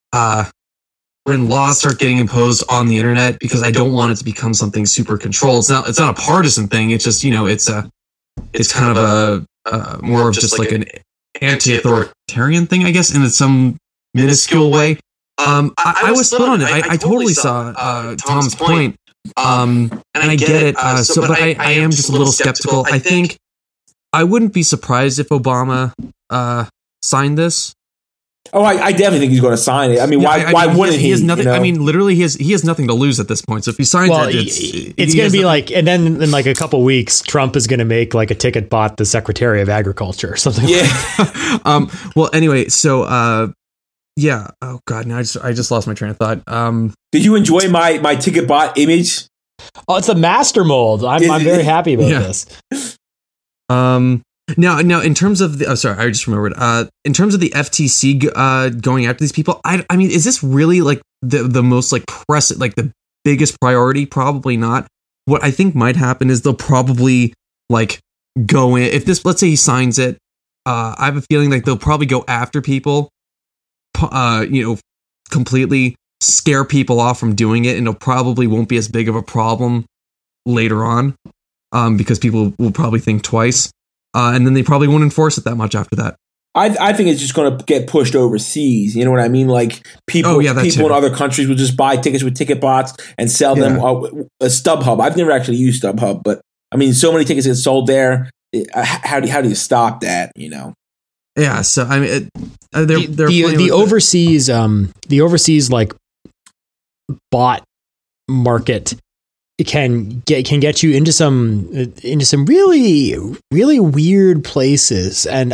laws start getting imposed on the internet, because I don't want it to become something super controlled. It's not a partisan thing. It's just it's kind of a more of just like an anti-authoritarian thing, I guess, in some minuscule way. I was split on it. I totally saw Tom's point, and I get it. But I am just a little skeptical. I think I wouldn't be surprised if Obama signed this. Oh, I definitely think he's going to sign it. I mean, why wouldn't he? He has nothing. I mean, literally, he has nothing to lose at this point. So if he signs it's going to be like, and then in like a couple weeks, Trump is going to make like a ticket bot the Secretary of Agriculture or something. Yeah. Well, anyway, so. Yeah. Oh God. Now I just lost my train of thought. Did you enjoy my ticket bot image? Oh, it's a master mold. I'm very happy about this. Now in terms of the, sorry, I just remembered. In terms of the FTC going after these people, I mean, is this really like the most like like the biggest priority? Probably not. What I think might happen is they'll probably like go in, if this, let's say he signs it. I have a feeling like they'll probably go after people. Completely scare people off from doing it, and it probably won't be as big of a problem later on, because people will probably think twice, and then they probably won't enforce it that much after that. I think it's just going to get pushed overseas. You know what I mean? Like people in other countries will just buy tickets with ticket bots and sell them. StubHub. I've never actually used StubHub, but I mean, so many tickets get sold there. How do you stop that? Yeah. So I mean, the overseas like bot market can get you into some really really weird places, and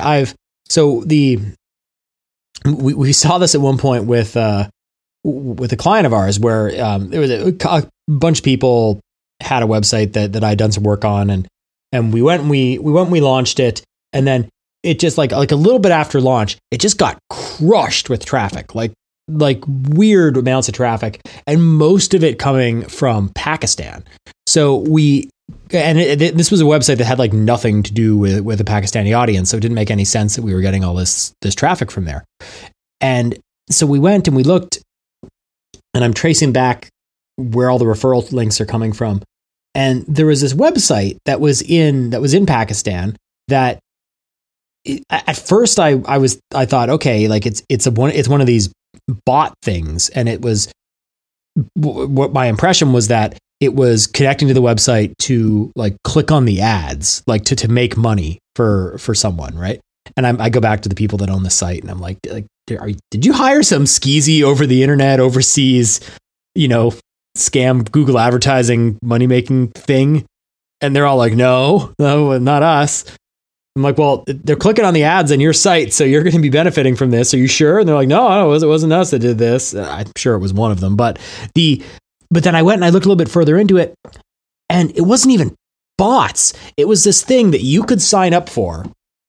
we saw this at one point with a client of ours where there was a bunch of people had a website that I'd done some work on, and we launched it, and then it just like a little bit after launch, it just got crushed with traffic, like weird amounts of traffic, and most of it coming from Pakistan. So this was a website that had like nothing to do with a Pakistani audience, so it didn't make any sense that we were getting all this traffic from there. And so we went and we looked, and I'm tracing back where all the referral links are coming from, and there was this website that was in Pakistan that. At first, I thought, okay, like it's one of these bot things, and it was what my impression was that it was connecting to the website to like click on the ads, like to make money for someone, right? And I go back to the people that own the site, and I'm like, did you hire some skeezy over the internet overseas, scam Google advertising money making thing? And they're all like, no, not us. I'm like, well, they're clicking on the ads on your site, so you're going to be benefiting from this. Are you sure? And they're like, no, it wasn't us that did this. I'm sure it was one of them, but then I went and I looked a little bit further into it, and it wasn't even bots. It was this thing that you could sign up for,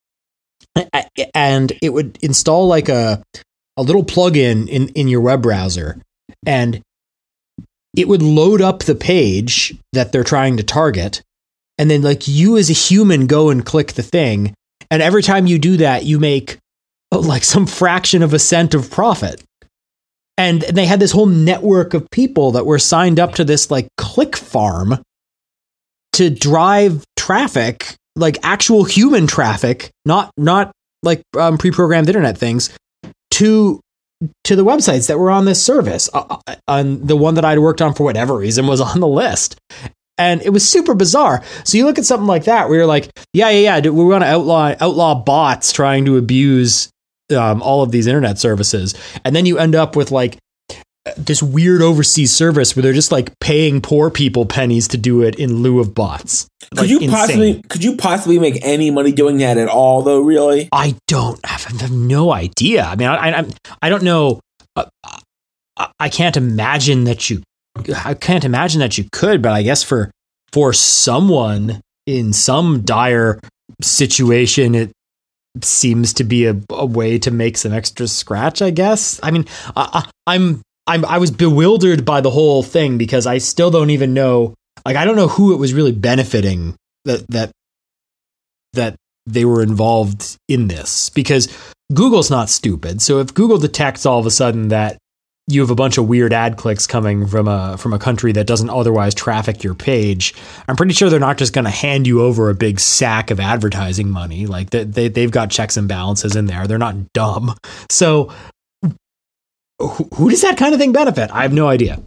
and it would install like a little plugin in your web browser, and it would load up the page that they're trying to target. And then like you as a human go and click the thing. And every time you do that, you make like some fraction of a cent of profit. And they had this whole network of people that were signed up to this like click farm to drive traffic, like actual human traffic, not like pre-programmed internet things, to the websites that were on this service. On the one that I'd worked on for whatever reason was on the list. And it was super bizarre. So you look at something like that where you're like, yeah, we want to outlaw bots trying to abuse all of these internet services. And then you end up with like this weird overseas service where they're just like paying poor people pennies to do it in lieu of bots. Could you possibly make any money doing that at all, though? Really, I have no idea. I mean, I don't know. I can't imagine that you could, but I guess for someone in some dire situation, it seems to be a way to make some extra scratch, I guess. I mean, I was bewildered by the whole thing because I still don't even know, like, I don't know who it was really benefiting that they were involved in this, because Google's not stupid. So if Google detects all of a sudden that you have a bunch of weird ad clicks coming from a country that doesn't otherwise traffic your page, I'm pretty sure they're not just going to hand you over a big sack of advertising money. Like they've got checks and balances in there. They're not dumb. So who does that kind of thing benefit? I have no idea.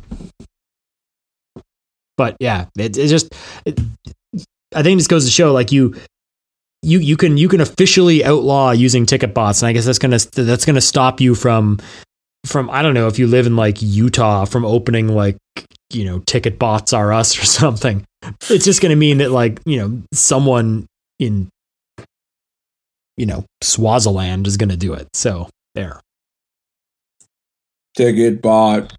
But yeah, I think this goes to show, like you can officially outlaw using ticket bots, and I guess that's gonna stop you from I don't know if you live in like Utah from opening like, Ticket Bots R Us or something. It's just going to mean that like, someone in, Swaziland is going to do it. So there. Ticket Bot.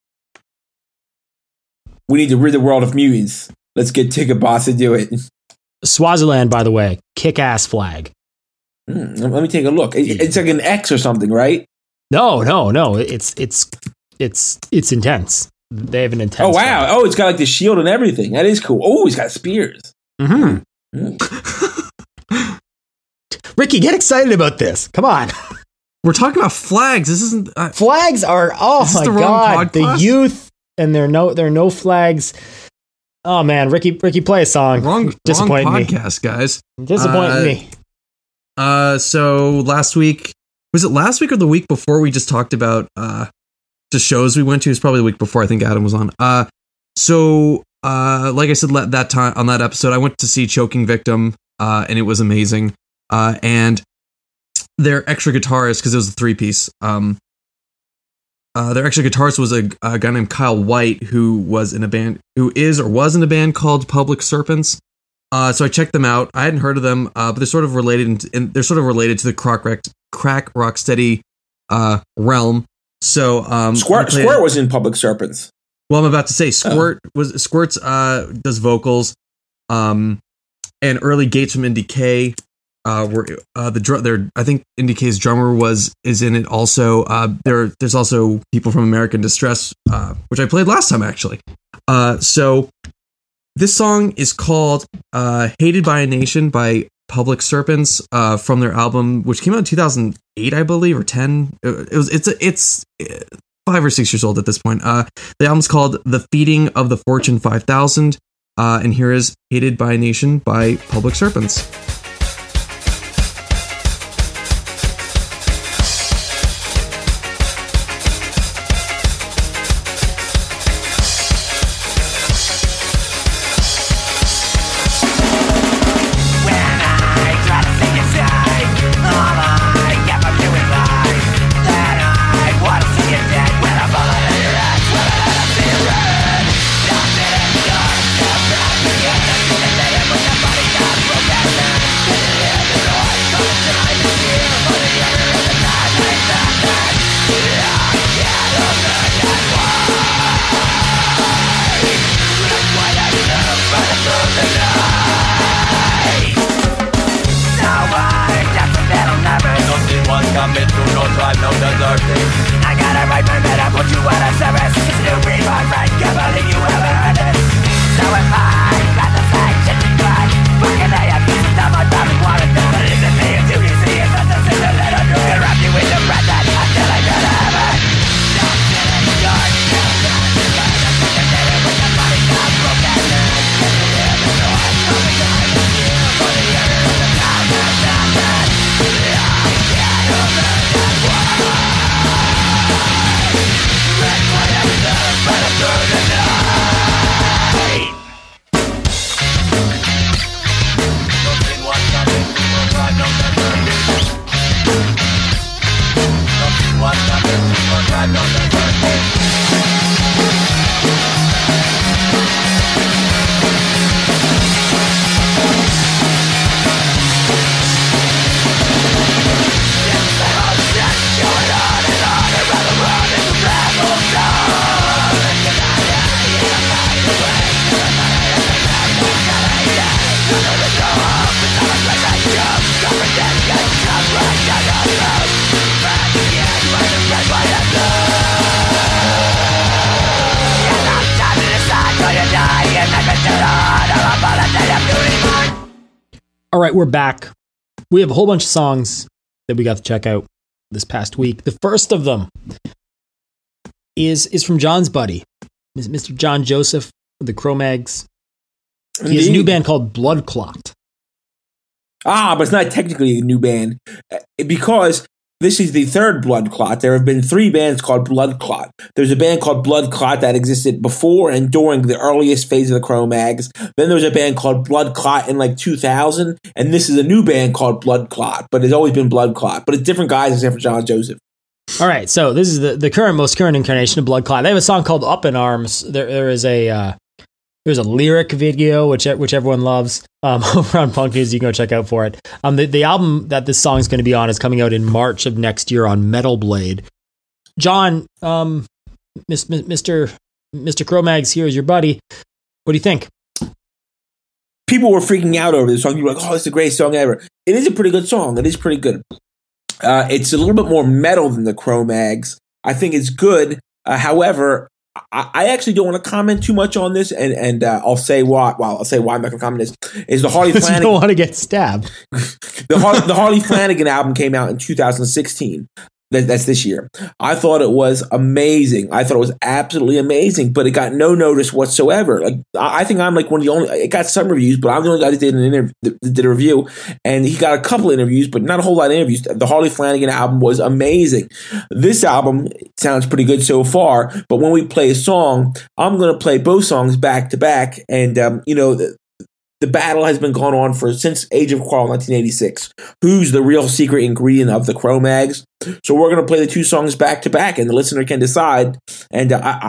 We need to rid the world of mutants. Let's get Ticket Bots to do it. Swaziland, by the way, kick-ass flag. Let me take a look. It's like an X or something, right? No. It's intense. They have an intense. Oh wow! Oh, it's got like the shield and everything. That is cool. Oh, he's got spears. Mm-hmm. Ricky, get excited about this. Come on. We're talking about flags. This isn't flags are. Oh my god, the youth and there are no flags. Oh man, Ricky, play a song. Wrong podcast, guys. Disappointing me. So last week. Was it last week or the week before we just talked about just shows we went to? It's probably the week before. I think Adam was on. So like I said that time on that episode, I went to see Choking Victim, and it was amazing. And their extra guitarist, because it was a 3-piece. Their extra guitarist was a guy named Kyle White, who was in a band called Public Serpents. So I checked them out. I hadn't heard of them, but they're sort of related, and they're sort of related to the crack rocksteady realm. So Squirt was in Public Serpents. Well, I'm about to say Squirt's does vocals, and early Gates from Indie were I think Indie K's drummer is in it also. There's also people from American Distress, which I played last time actually. So this song is called "Hated by a Nation" by Public Serpents, from their album, which came out in 2008, I believe, or 10. It's 5 or 6 years old at this point. The album's called "The Feeding of the Fortune 5000," and here is "Hated by a Nation" by Public Serpents. All right, we're back. We have a whole bunch of songs that we got to check out this past week. The first of them is from John's buddy, Mr. John Joseph of the Cro-Mags. He has a new band called Blood Clot. But it's not technically a new band because this is the third Blood Clot. There have been 3 bands called Blood Clot. There's a band called Blood Clot that existed before and during the earliest phase of the Cro-Mags. Then there was a band called Blood Clot in like 2000, and this is a new band called Blood Clot, but it's always been Blood Clot. But it's different guys except for John Joseph. All right, so this is the most current incarnation of Blood Clot. They have a song called Up in Arms. There's a lyric video which everyone loves over on Punk News. You can go check out for it. The album that this song is going to be on is coming out in March of next year on Metal Blade. John, Mr. Cro-Mags here is your buddy. What do you think? People were freaking out over this song. You were like, "Oh, it's the greatest song ever." It is a pretty good song. It is pretty good. It's a little bit more metal than the Cro-Mags. I think it's good. However, I actually don't want to comment too much on this, and I'll say why. Well, I'll say why I'm not going to comment. Is the Harley Flanagan? You don't want to get stabbed. The Harley Flanagan album came out in 2016. That's this year. I thought it was amazing. I thought it was absolutely amazing, but it got no notice whatsoever. Like I think I'm like one of the only. It got some reviews, but I'm the only guy that did a review, and he got a couple of interviews, but not a whole lot of interviews. The Harley Flanagan album was amazing. This album sounds pretty good so far, but when we play a song, I'm going to play both songs back to back, and the battle has been going on since Age of Quarrel 1986. Who's the real secret ingredient of the Cro-Mags? So we're going to play the two songs back to back, and the listener can decide. And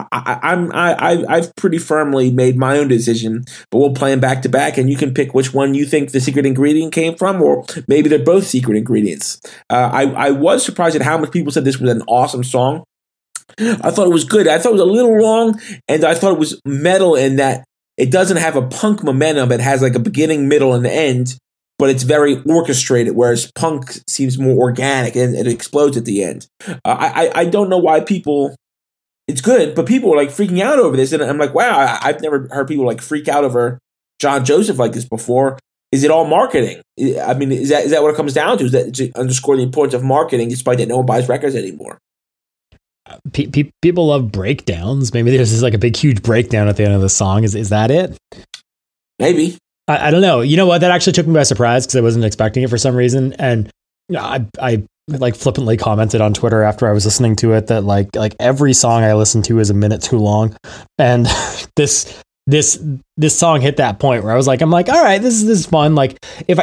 I've pretty firmly made my own decision, but we'll play them back to back, and you can pick which one you think the secret ingredient came from, or maybe they're both secret ingredients. I was surprised at how much people said this was an awesome song. I thought it was good. I thought it was a little long, and I thought it was metal in that it doesn't have a punk momentum. It has like a beginning, middle, and end, but it's very orchestrated, whereas punk seems more organic and it explodes at the end. I don't know why people... It's good, but people are like freaking out over this, and I'm like, wow, I've never heard people like freak out over John Joseph like this before. Is it all marketing? I mean, is that what it comes down to? Is that to underscore the importance of marketing despite that no one buys records anymore? People love breakdowns. Maybe there's just like a big, huge breakdown at the end of the song. Is that it? Maybe. I don't know. You know what? That actually took me by surprise because I wasn't expecting it for some reason. And I like flippantly commented on Twitter after I was listening to it that like every song I listen to is a minute too long. And this song hit that point where I'm like, all right, this is fun. Like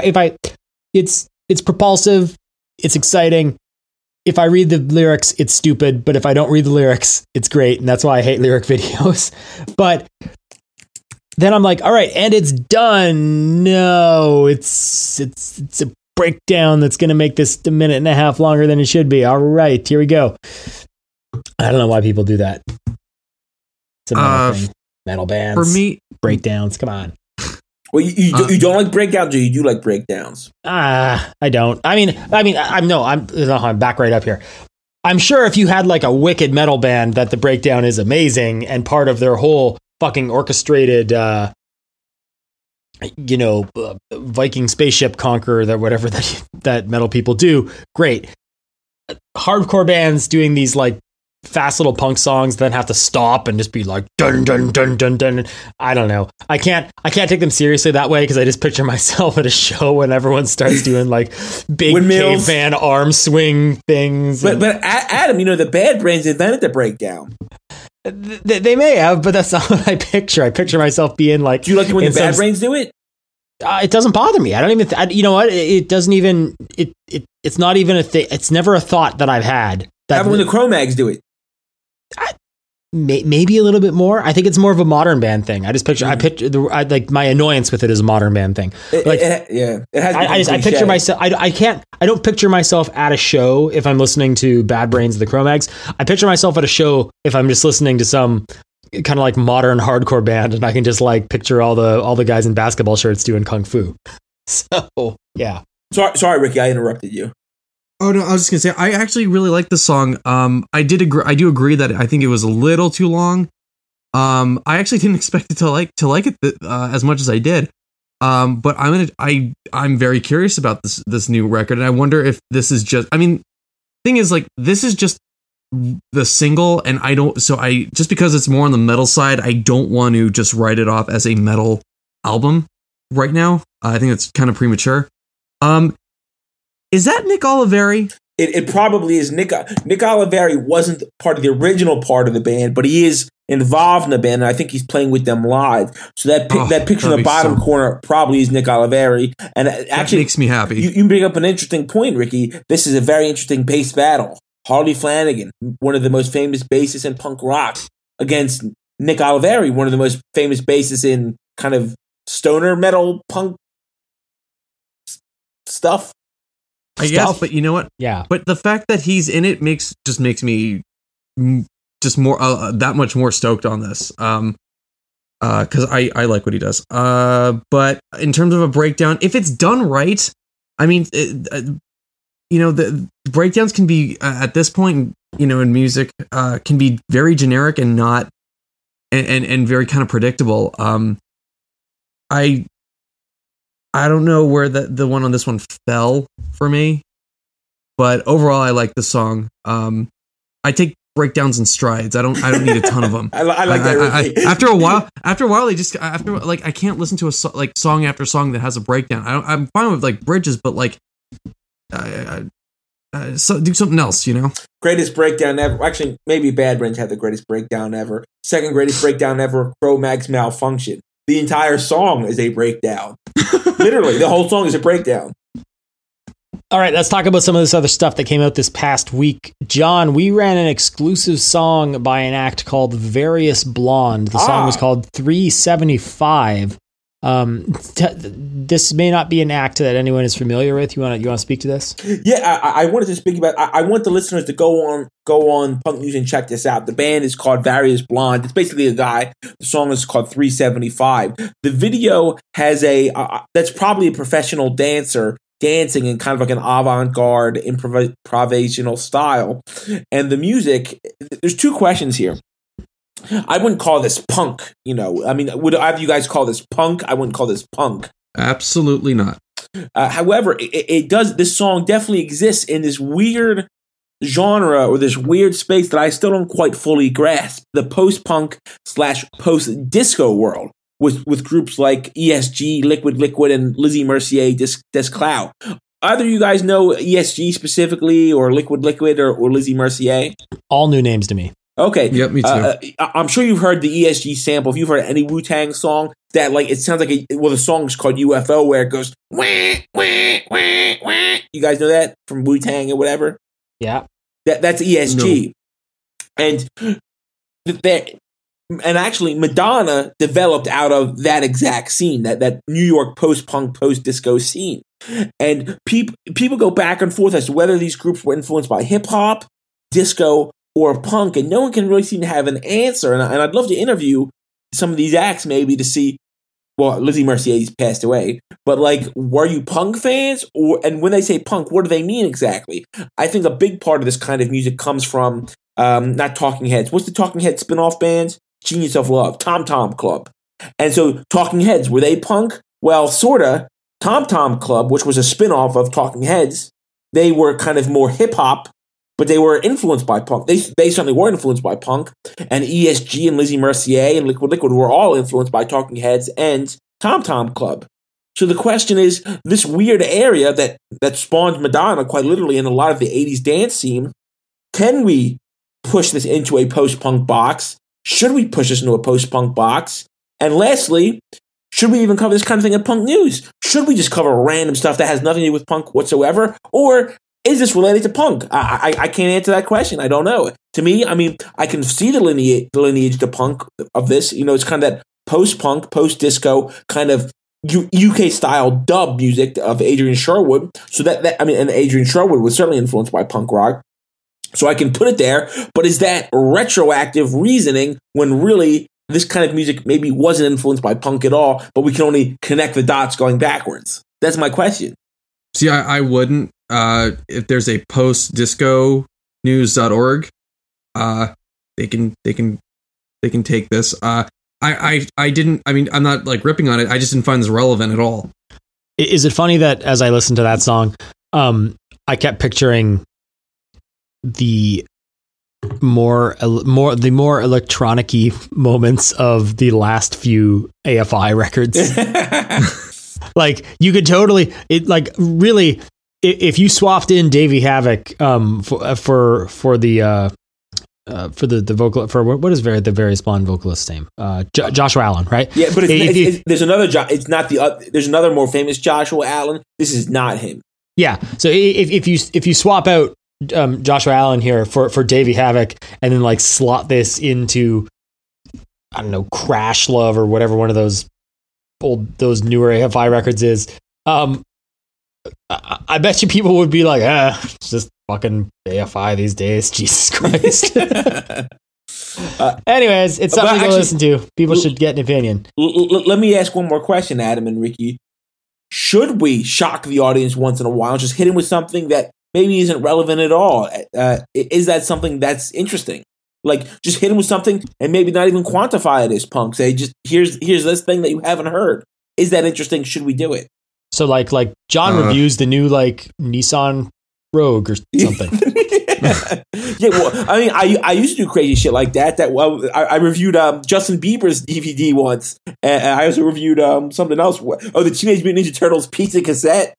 it's propulsive. It's exciting. If I read the lyrics, it's stupid, but if I don't read the lyrics, it's great. And that's why I hate lyric videos. But then I'm like, all right, and it's done. No, it's a breakdown that's going to make this a minute and a half longer than it should be. All right, here we go. I don't know why people do that. It's a metal thing. Metal bands. For me, breakdowns. Come on. Well, you don't like breakdowns, or you do like breakdowns? I don't. I'm back right up here. I'm sure if you had like a wicked metal band that the breakdown is amazing and part of their whole fucking orchestrated, Viking spaceship conqueror, that whatever that metal people do, great. Hardcore bands doing these like fast little punk songs then have to stop and just be like dun dun dun dun dun. I don't know. I can't take them seriously that way because I just picture myself at a show when everyone starts doing like big windmills, caveman arm swing things. But Adam, the Bad Brains invented the breakdown. They may have, but that's not what I picture. I picture myself being like. Do you like it when the Bad Brains do it? It doesn't bother me. I don't even. You know what? It doesn't even. It's not even a thing. It's never a thought that I've had. How about when the Cro-Mags do it? Maybe a little bit more. I think it's more of a modern band thing. I just picture. I like my annoyance with it is a modern band thing. It has. I picture myself. I can't. I don't picture myself at a show if I'm listening to Bad Brains of the Cro-Mags. I picture myself at a show if I'm just listening to some kind of like modern hardcore band, and I can just like picture all the guys in basketball shirts doing kung fu. So yeah. Sorry, Ricky, I interrupted you. Oh no, I was just gonna say I actually really like this song. I do agree that I think it was a little too long. I actually didn't expect it to like it as much as I did. But I'm very curious about this new record, and I wonder if this is just. I mean, thing is like this is just the single, and just because it's more on the metal side, I don't want to just write it off as a metal album right now. I think it's kind of premature. Is that Nick Oliveri? It probably is. Nick Oliveri wasn't part of the original part of the band, but he is involved in the band, and I think he's playing with them live. So that picture in the bottom corner probably is Nick Oliveri. And actually, that makes me happy. You bring up an interesting point, Ricky. This is a very interesting bass battle. Harley Flanagan, one of the most famous bassists in punk rock, against Nick Oliveri, one of the most famous bassists in kind of stoner metal punk stuff. I guess, but you know what? Yeah. But the fact that he's in it makes me just more that much more stoked on this. Because I like what he does. But in terms of a breakdown, if it's done right, I mean, the breakdowns can be at this point, in music, can be very generic and not and very kind of predictable. I don't know where the one on this one fell for me. but overall, I like the song. I take breakdowns in strides. I don't need a ton of them. I like that. After a while, they just I can't listen to song after song that has a breakdown. I'm fine with like bridges, but like, so do something else, you know. Greatest breakdown ever. Actually, maybe Bad Brains had the greatest breakdown ever. Second greatest breakdown ever. Cro-Mag's Malfunction. The entire song is a breakdown. Literally, the whole song is a breakdown. All right, let's talk about some of this other stuff that came out this past week. John, we ran an exclusive song by an act called Various Blonde. The song was called 375. This may not be an act that anyone is familiar with. You want to speak to this? Yeah, I wanted to speak about. I want the listeners to go on Punk News and check this out. The band is called Various Blonde. It's basically a guy. The song is called 375. The video has that's probably a professional dancer dancing in kind of like an avant-garde improvisational style. And the music, there's two questions here. I wouldn't call this punk, you know. I mean, would either of you guys call this punk? I wouldn't call this punk. Absolutely not. However, it does. This song definitely exists in this weird genre or this weird space that I still don't quite fully grasp. The post-punk / post-disco world with groups like ESG, Liquid, and Lizzie Mercier, Descloud. Either you guys know ESG specifically, or Liquid, or Lizzie Mercier? All new names to me. Okay. Yep, me too. I'm sure you've heard the ESG sample. If you've heard any Wu-Tang song, that like it sounds like the song is called UFO, where it goes wah, wah, wah, wah. You guys know that from Wu-Tang or whatever? Yeah. That's ESG. No. And actually Madonna developed out of that exact scene, that New York post-punk, post-disco scene. And people go back and forth as to whether these groups were influenced by hip-hop, disco, or punk, and no one can really seem to have an answer. And I'd love to interview some of these acts maybe to see, well, Lizzie Mercier's passed away, but like, were you punk fans? And when they say punk, what do they mean exactly? I think a big part of this kind of music comes from, not Talking Heads. What's the Talking Heads spin-off band? Genius of Love, Tom Tom Club. And so Talking Heads, were they punk? Well, sorta. Tom Tom Club, which was a spin-off of Talking Heads, they were kind of more hip-hop, but they were influenced by punk. They certainly were influenced by punk. And ESG and Lizzie Mercier and Liquid were all influenced by Talking Heads and Tom Tom Club. So the question is, this weird area that spawned Madonna quite literally in a lot of the 80s dance scene, can we push this into a post-punk box? Should we push this into a post-punk box? And lastly, should we even cover this kind of thing at Punk News? Should we just cover random stuff that has nothing to do with punk whatsoever? Or is this related to punk? I can't answer that question. I don't know. To me, I mean, I can see the lineage to punk of this. You know, it's kind of that post-punk, post-disco kind of UK-style dub music of Adrian Sherwood. So and Adrian Sherwood was certainly influenced by punk rock. So I can put it there. But is that retroactive reasoning when really this kind of music maybe wasn't influenced by punk at all, but we can only connect the dots going backwards? That's my question. See, I wouldn't. If there's a postdisconews.org, they can take this. I didn't. I mean, I'm not like ripping on it. I just didn't find this relevant at all. Is it funny that as I listened to that song, I kept picturing the more electronic-y moments of the last few AFI records. Like you could totally really, if you swapped in Davey Havok for the vocal, for what is the Various Blonde vocalist's name? Joshua Allen, right? Yeah, but there's another. It's not the. There's another more famous Joshua Allen. This is not him. Yeah. So if you swap out Joshua Allen here for Davey Havok and then like slot this into, I don't know, Crash Love or whatever one of those newer AFI records is, I bet you people would be like, it's just fucking AFI these days. Jesus Christ. Anyways, it's something to listen to. People should get an opinion. Let me ask one more question, Adam and Ricky. Should we shock the audience once in a while, just hit him with something that maybe isn't relevant at all? Is that something that's interesting? Like, just hit him with something and maybe not even quantify it as punk. Say, just here's this thing that you haven't heard. Is that interesting? Should we do it? So like John reviews the new like Nissan Rogue or something. Yeah, well, I mean, I used to do crazy shit like that. I reviewed Justin Bieber's DVD once, and I also reviewed something else. Oh, the Teenage Mutant Ninja Turtles pizza cassette.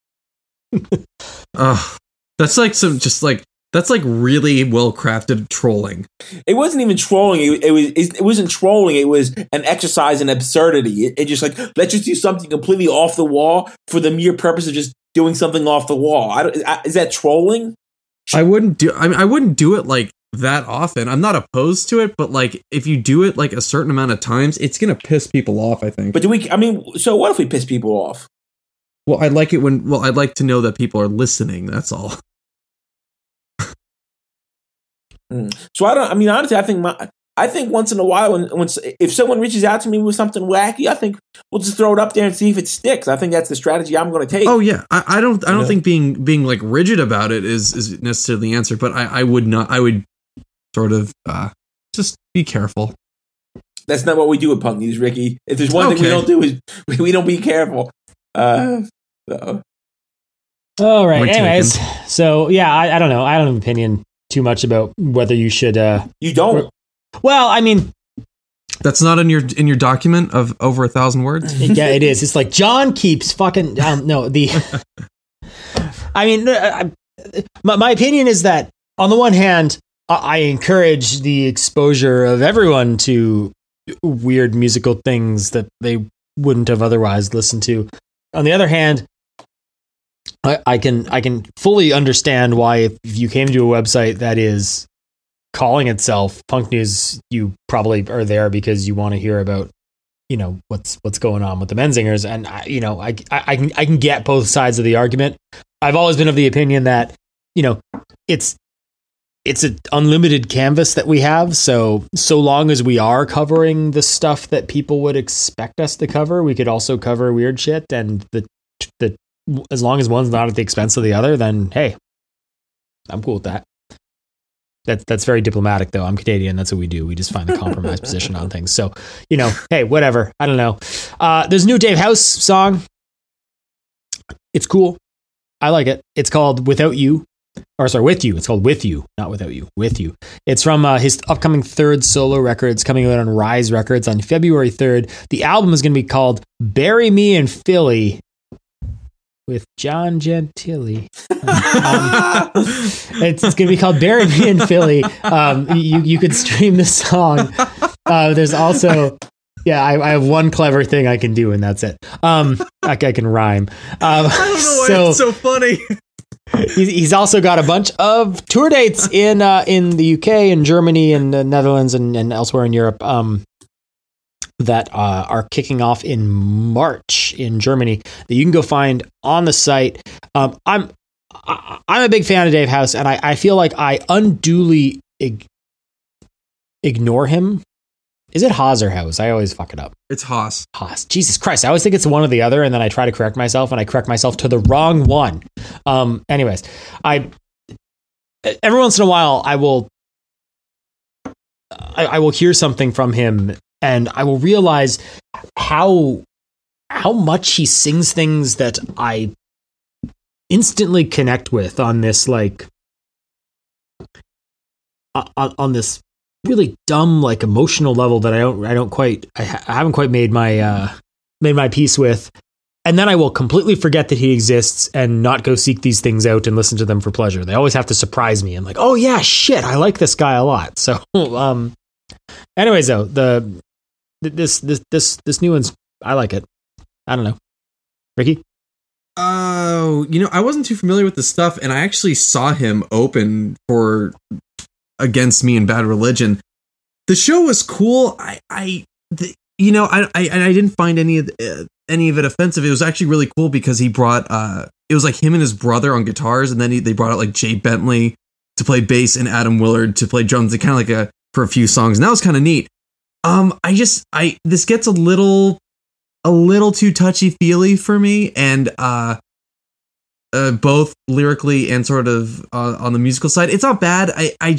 That's like that's like really well crafted trolling. It wasn't even trolling. It wasn't trolling. It was an exercise in absurdity. It just like, let's just do something completely off the wall for the mere purpose of just doing something off the wall. Is that trolling? I wouldn't do it like that often. I'm not opposed to it, but like if you do it like a certain amount of times, it's gonna piss people off, I think. But so what if we piss people off? Well, I'd like to know that people are listening, that's all. So honestly, I think once in a while, if someone reaches out to me with something wacky, I think we'll just throw it up there and see if it sticks. I think that's the strategy I'm going to take. Oh yeah, I don't think being like rigid about it is necessarily the answer, but I would sort of just be careful. That's not what we do at Punk News, Ricky. If there's one thing we don't do is we don't be careful. All right. Anyways, so yeah, I don't know. I don't have an opinion too much about whether you should. You don't. Well, I mean, that's not in your document of over 1,000 words. Yeah, it is. It's like John keeps fucking no. I mean, my opinion is that on the one hand, I encourage the exposure of everyone to weird musical things that they wouldn't have otherwise listened to. On the other hand, I can fully understand why if you came to a website that is calling itself Punk News, you probably are there because you want to hear about, what's going on with the Menzingers. And I can get both sides of the argument. I've always been of the opinion that, it's an unlimited canvas that we have. So long as we are covering the stuff that people would expect us to cover, we could also cover weird shit. And as long as one's not at the expense of the other, then hey, I'm cool with that. That's very diplomatic, though. I'm Canadian. That's what we do. We just find the compromise position on things. So, hey, whatever. I don't know. There's a new Dave House song. It's cool. I like it. It's called Without You. Or sorry, With You. It's called With You, not Without You. With You. It's from his upcoming third solo record. It's coming out on Rise Records on February 3rd. The album is going to be called Bury Me in Philly with John Gentili. It's going to be called Bury Me in Philly. You could stream the song. There's also... Yeah, I have one clever thing I can do, and that's it. I can rhyme. I don't know why it's so funny. He's also got a bunch of tour dates in the UK and Germany and the Netherlands and elsewhere in Europe that are kicking off in March in Germany that you can go find on the site. I'm a big fan of Dave House, and I feel like I unduly ignore him. Is it Haas or House? I always fuck it up. It's Haas. Haas. Jesus Christ. I always think it's one or the other, and then I try to correct myself, and I correct myself to the wrong one. Anyways, every once in a while, I will hear something from him, and I will realize how much he sings things that I instantly connect with on this, like, on this really dumb, like, emotional level that I haven't quite made my peace with. And then I will completely forget that he exists and not go seek these things out and listen to them for pleasure. They always have to surprise me. I'm like, oh yeah, shit, I like this guy a lot. So, anyways, though, this new one's, I like it. I don't know, Ricky. Oh, I wasn't too familiar with the stuff, and I actually saw him open for Against Me and Bad Religion. The show was cool. I didn't find any of it offensive. It was actually really cool because he brought it was like him and his brother on guitars, and then they brought out like Jay Bentley to play bass and Adam Willard to play drums. Kind of like for a few songs, and that was kind of neat. This gets a little too touchy feely for me, and both lyrically and sort of on the musical side. It's not bad.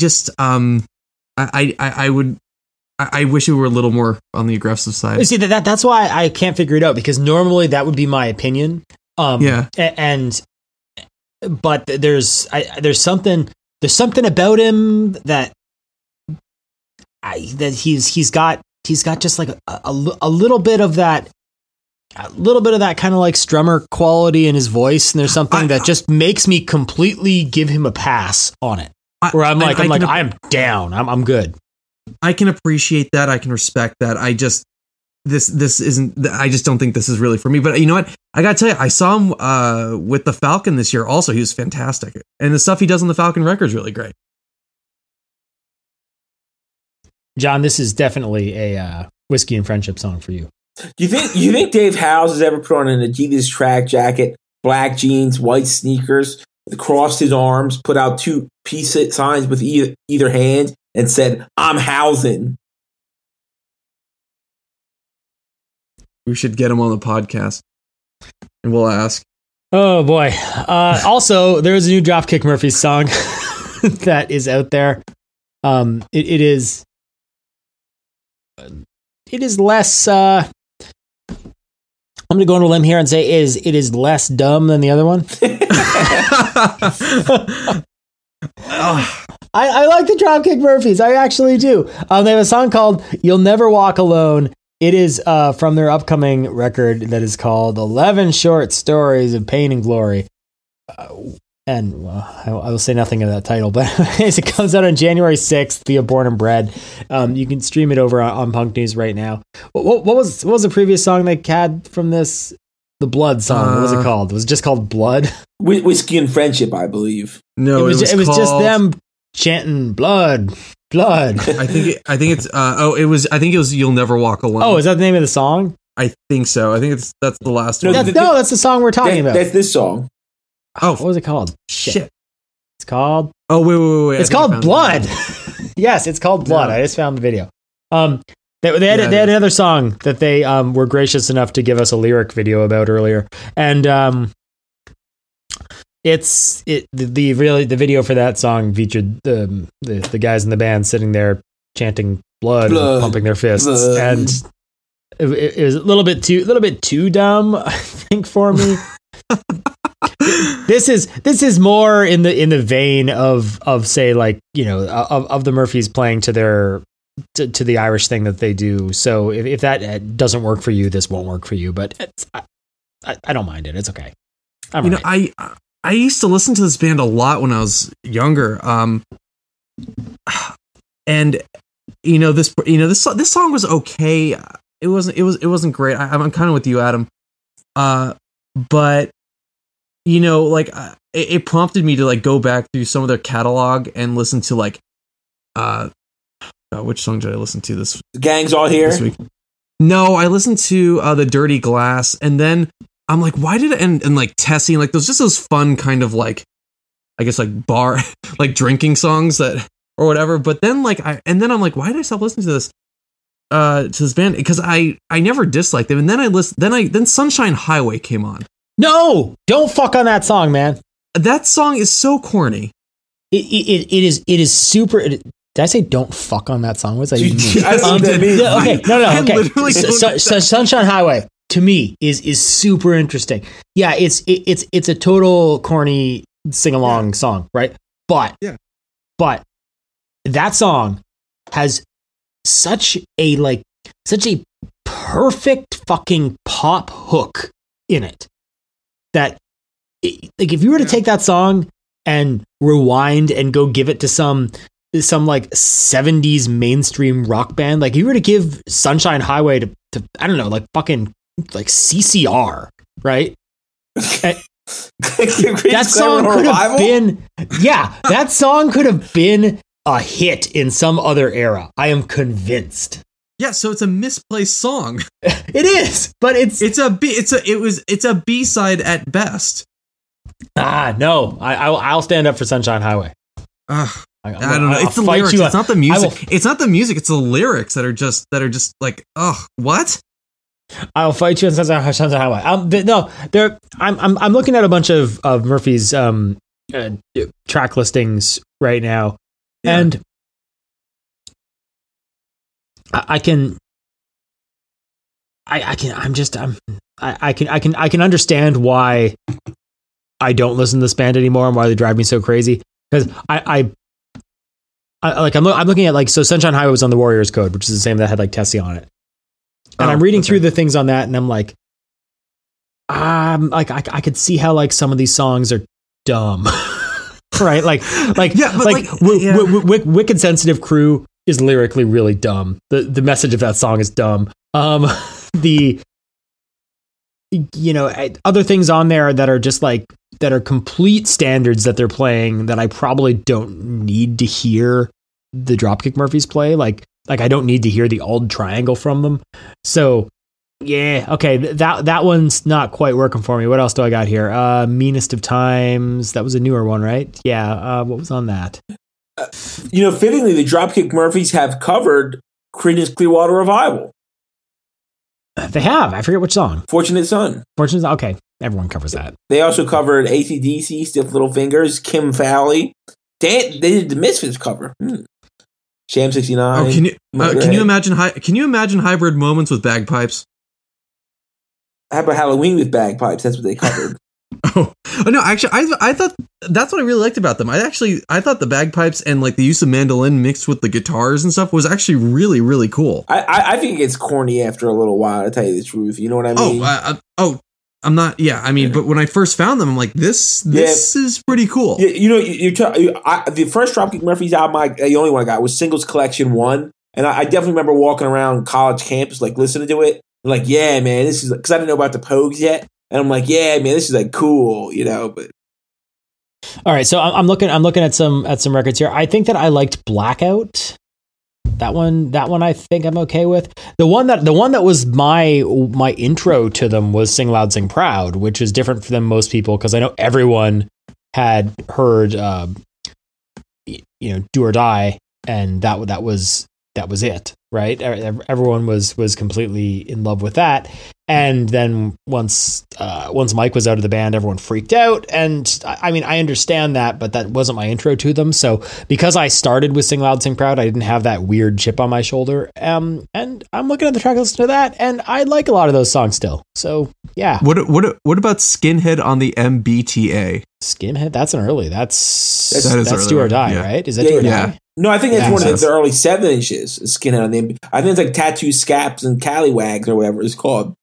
I wish it were a little more on the aggressive side. You see, that's why I can't figure it out, because normally that would be my opinion. Yeah. And but there's something about him that he's got just like a little bit of that. A little bit of that kind of like Strummer quality in his voice, and there's something that just makes me completely give him a pass on it. Where I'm down. I'm good. I can appreciate that. I can respect that. I just don't think this is really for me. But you know what? I gotta tell you, I saw him with the Falcon this year. Also, he was fantastic, and the stuff he does on the Falcon record is really great. John, this is definitely a Whiskey and Friendship song for you. Do you think Dave Howes has ever put on an Adidas track jacket, black jeans, white sneakers, crossed his arms, put out two peace signs with either hand, and said, "I'm housing"? We should get him on the podcast, and we'll ask. Oh boy! Also, there is a new Dropkick Murphys song that is out there. It is less. I'm going to go on a limb here and say it is less dumb than the other one. I like the Dropkick Murphys. I actually do. They have a song called "You'll Never Walk Alone." It is from their upcoming record that is called 11 Short Stories of Pain and Glory. And I will say nothing of that title, but it comes out on January 6th via Born and Bred. You can stream it over on Punk News right now. What was the previous song they had from this? The Blood song. What was it called? Was it just called Blood? Whiskey and Friendship, I believe. No, it was just them chanting blood. I think it's it was You'll Never Walk Alone. Oh, is that the name of the song? I think so. I think that's the last one. That's the song we're talking about. That's this song. Oh, what was it called? Shit. It's called. Oh, wait. It's called Blood. Yes, it's called Blood. No. I just found the video. They had another song that they were gracious enough to give us a lyric video about earlier, and the video for that song featured the guys in the band sitting there chanting blood. Pumping their fists, and it was a little bit too dumb, I think, for me. This is more in the vein of say, like, you know, of the Murphys playing to their to the Irish thing that they do. So if that doesn't work for you, this won't work for you. But I don't mind it. It's okay. I used to listen to this band a lot when I was younger. And this song was okay. It wasn't great. I'm kind of with you, Adam. But it prompted me to like go back through some of their catalog and listen to like which song did I listen to this? The Gang's All Here this week? No, I listened to the Dirty Glass, and then I'm like, why did it and like Tessie, like those fun kind of like, I guess like bar like drinking songs that or whatever. But then I'm like, why did I stop listening to this band? Because I never disliked them, and then then Sunshine Highway came on. No, don't fuck on that song, man. That song is so corny. It is super. Did I say don't fuck on that song? What's that even mean? I don't know what that means. Okay, no. So Sunshine Highway to me is super interesting. Yeah, it's a total corny sing along song, right? But that song has such a perfect fucking pop hook in it that like if you were to take that song and rewind and go give it to some like 70s mainstream rock band, like if you were to give Sunshine Highway to I don't know, like fucking like CCR, right? That song could have been that song could have been a hit in some other era. I am convinced. Yeah, so it's a misplaced song. It is, but it's a B-side at best. No, I'll stand up for Sunshine Highway. I don't know. It's the lyrics. It's not the music. It's not the music. It's the lyrics that are just like, oh, what? I'll fight you on Sunshine Highway. I'm looking at a bunch of Murphy's track listings right now, and I can understand why I don't listen to this band anymore and why they drive me so crazy. Because I'm looking at like, so Sunshine Highway was on the Warriors Code, which is the same that had like Tessie on it. And I'm reading through the things on that, and I'm like, I could see how like some of these songs are dumb, right? Wicked Sensitive Crew is lyrically really dumb. The message of that song is dumb. Other things on there that are just like, that are complete standards that they're playing that I probably don't need to hear the Dropkick Murphys play. Like I don't need to hear the Old Triangle from them. So yeah, okay, that one's not quite working for me. What else do I got here? Meanest of Times. That was a newer one, right? Yeah. What was on that? Fittingly, the Dropkick Murphys have covered Creedence Clearwater Revival. They have. I forget which song. Fortunate Son. Okay. Everyone covers that. They also covered AC/DC, Stiff Little Fingers, Kim Fowley. They did the Misfits cover. Sham 69. Oh, can you imagine hybrid moments with bagpipes? How about Halloween with bagpipes? That's what they covered. Oh no! Actually, I thought that's what I really liked about them. I thought the bagpipes and like the use of mandolin mixed with the guitars and stuff was actually really, really cool. I think it gets corny after a little while, to tell you the truth. You know what I mean? I'm not. Yeah, I mean, but when I first found them, I'm like, this is pretty cool. Yeah, the first Dropkick Murphys album, the only one I got was Singles Collection 1, and I definitely remember walking around college campus, like listening to it, like, yeah, man, this is, because I didn't know about the Pogues yet, and I'm like, yeah, man, this is like cool, But all right, so I'm looking at some records here. I think that I liked Blackout. That one I think I'm okay with. The one that was my intro to them was Sing Loud, Sing Proud, which is different than most people because I know everyone had heard Do or Die, and that was it, right? Everyone was completely in love with that. And then once Mike was out of the band, everyone freaked out. And I mean, I understand that, but that wasn't my intro to them. So because I started with Sing Loud, Sing Proud, I didn't have that weird chip on my shoulder. And I'm looking at the track list to that, and I like a lot of those songs still. So yeah. What about Skinhead on the MBTA? Skinhead? That's an early. That's early, Do or Die, yeah. right? Is that Do or Die? No, I think that's one of the early 7-inches. Skinhead on the. I think it's like Tattoo Scaps and Callywags or whatever it's called.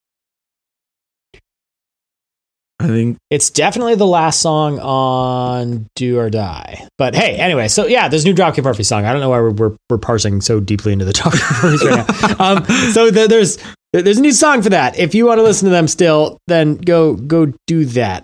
I think it's definitely the last song on Do or Die. But hey, anyway, so yeah, there's a new Dropkick Murphys song. I don't know why we're parsing so deeply into the Dropkick Murphys right now. So there's a new song for that. If you want to listen to them still, then go do that.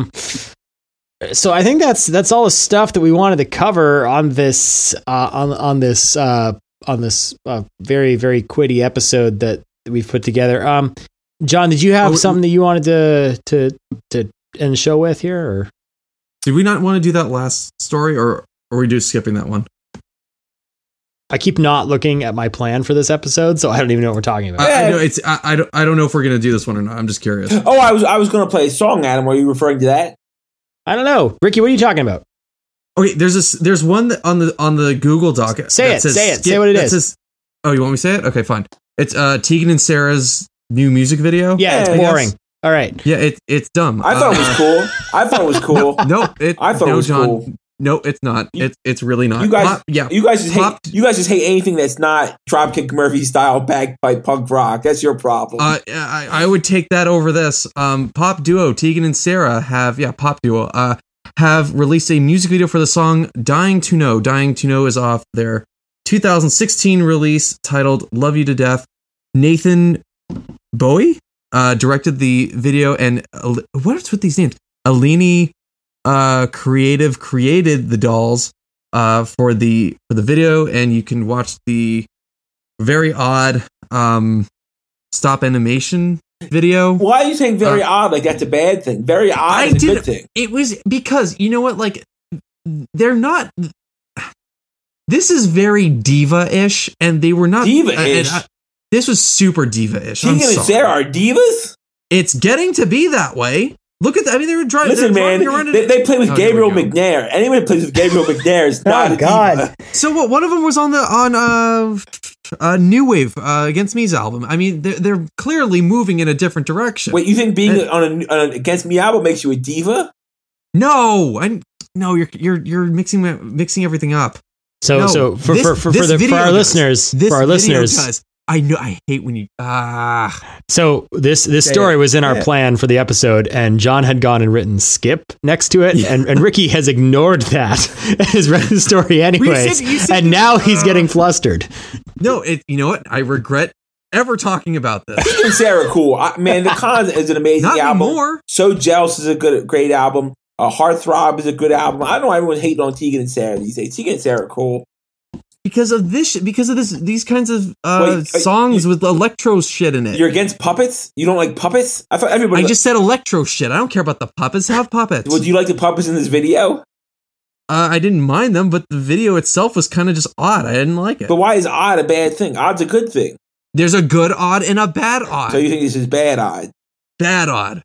So I think that's all the stuff that we wanted to cover on this on this very, very quitty episode that we've put together. John, did you have something that you wanted to end the show with here? Or? Did we not want to do that last story, or are we just skipping that one? I keep not looking at my plan for this episode, so I don't even know what we're talking about. I know I don't know if we're going to do this one or not. I'm just curious. Oh, I was going to play a song, Adam. Were you referring to that? I don't know, Ricky. What are you talking about? Okay, there's one that on the Google Doc. Say it. Say what it is. Oh, you want me to say it? Okay, fine. It's Tegan and Sarah's new music video. Yeah, it's boring. All right. Yeah, it's dumb. I thought it was cool. I thought it was cool. I thought it was John, cool. No, it's not. It's really not. You guys just hate anything that's not Dropkick Murphy style bagpipe punk rock. That's your problem. I would take that over this. Pop duo Tegan and Sarah have released a music video for the song Dying to Know. Dying to Know is off their 2016 release titled Love You to Death. Nathan Bowie directed the video, and what's with these names? Alini Creative created the dolls for the video, and you can watch the very odd stop animation video. Why are you saying very odd? Like that's a bad thing. Very odd is a good thing. It was because you know what? Like they're not. This is very diva-ish, and they were not diva-ish. This was super diva-ish. Tegan and Sarah are divas? It's getting to be that way. Look at that. I mean, they were driving. Listen, man, they play with Gabriel McNair. Anyone who plays with Gabriel McNair is not a diva. So what? One of them was on New Wave Against Me's album. I mean, they're clearly moving in a different direction. Wait, you think being on an Against Me album makes you a diva? No, you're mixing everything up. So No, so for this video our does. listeners, This for our video listeners, does. I hate when you so this story was in our plan for the episode, and John had gone and written skip next to it, and Ricky has ignored that and has read the story anyways, You said- and now he's getting flustered. No, you know what? I regret ever talking about this. Tegan and Sarah, cool. Man, The Cons is an amazing Not album. anymore. So Jealous is a great album. Heartthrob is a good album. I don't know why everyone's hating on Tegan and Sarah these days. Tegan and Sarah are cool. Because of these kinds of Wait, songs with electro shit in it. You're against puppets? You don't like puppets? I thought everybody. I just said electro shit. I don't care about the puppets. Have puppets. Well, do you like the puppets in this video? I didn't mind them, but the video itself was kind of just odd. I didn't like it. But why is odd a bad thing? Odd's a good thing. There's a good odd and a bad odd. So you think this is bad odd? Bad odd.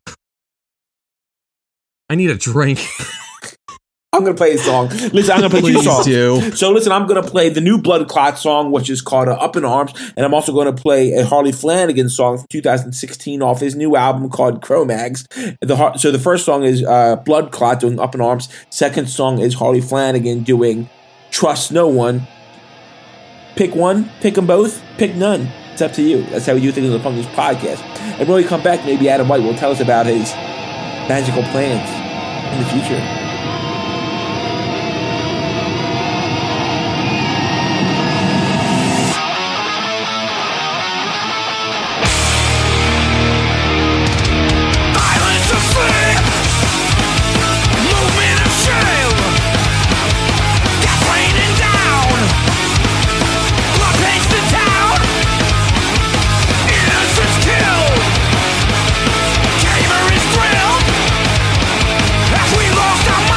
I need a drink. I'm going to play a song. Listen, I'm going to play two Please songs. do. So listen, I'm going to play the new Blood Clot song, which is called Up in Arms. And I'm also going to play a Harley Flanagan song from 2016 off his new album called Cro-Mags. So the first song is Blood Clot doing Up in Arms. Second song is Harley Flanagan doing Trust No One. Pick one, pick them both, pick none. It's up to you. That's how we do things on the Punk News Podcast. And when we come back, maybe Adam White will tell us about his magical plans in the future. As we lost our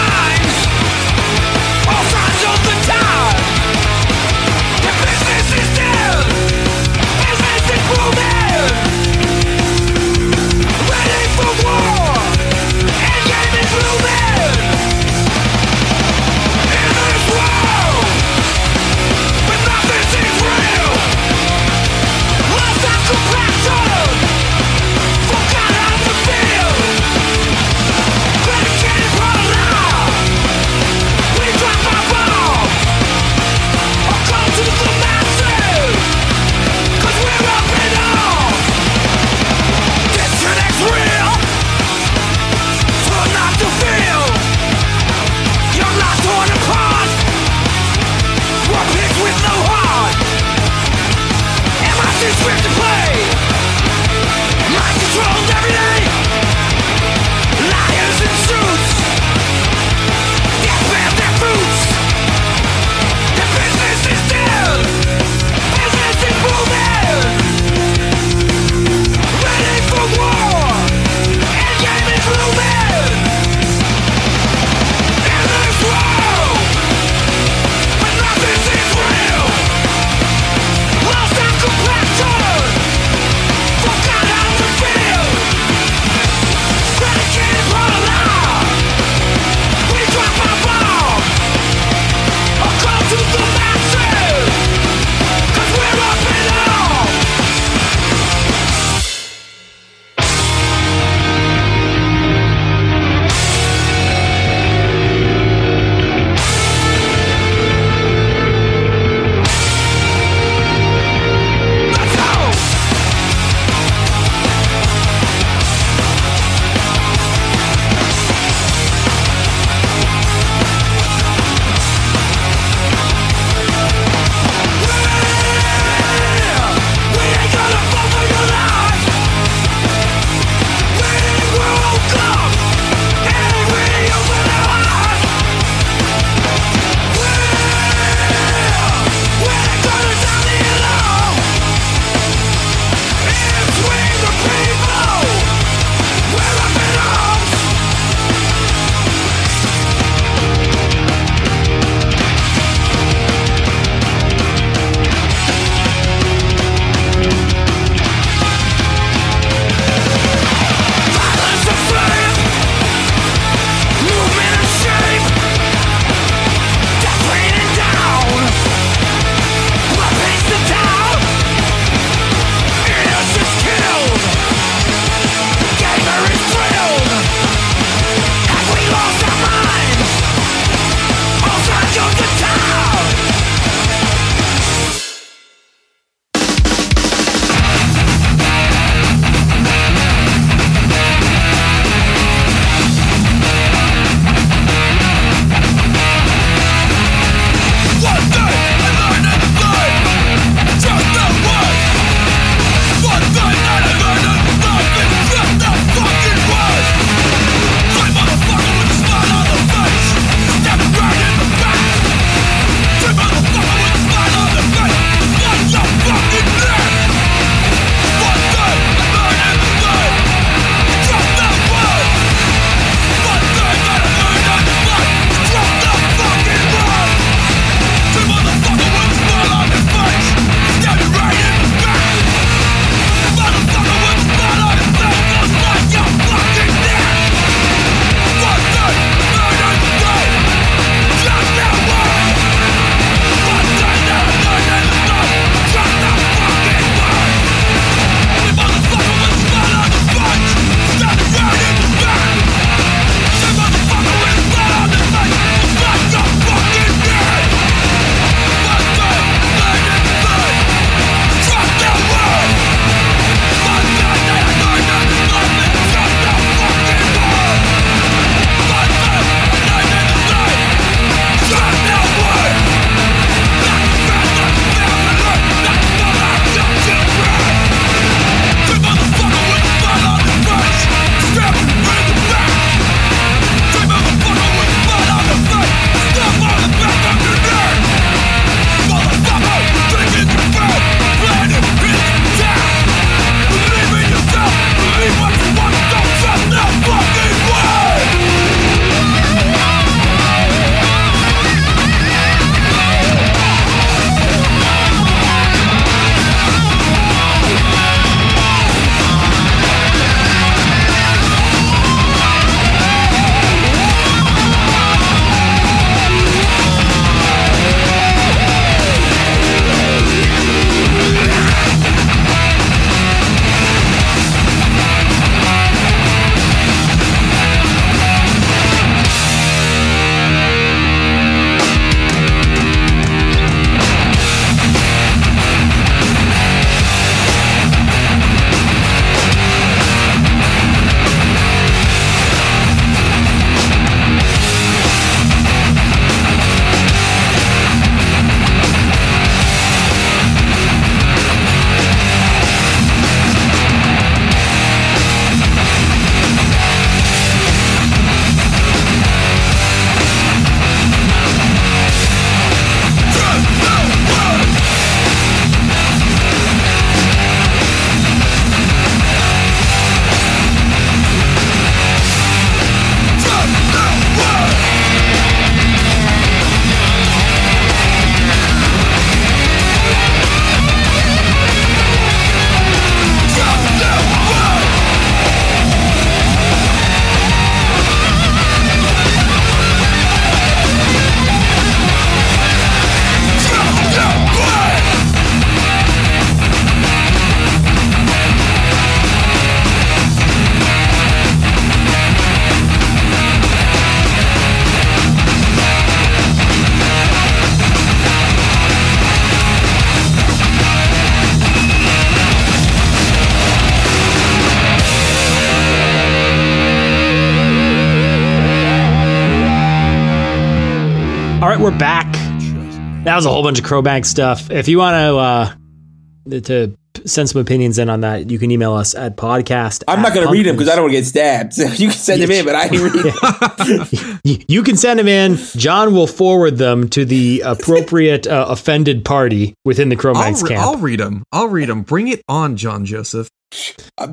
All right, we're back. That was a whole bunch of Crowbank stuff. If you want to send some opinions in on that, you can email us at podcast. I'm not going to read them because I don't want to get stabbed. So you can send them in, but I ain't read them. You can send them in. John will forward them to the appropriate offended party within the Crowbanks camp. I'll read them. Bring it on, John Joseph. I'm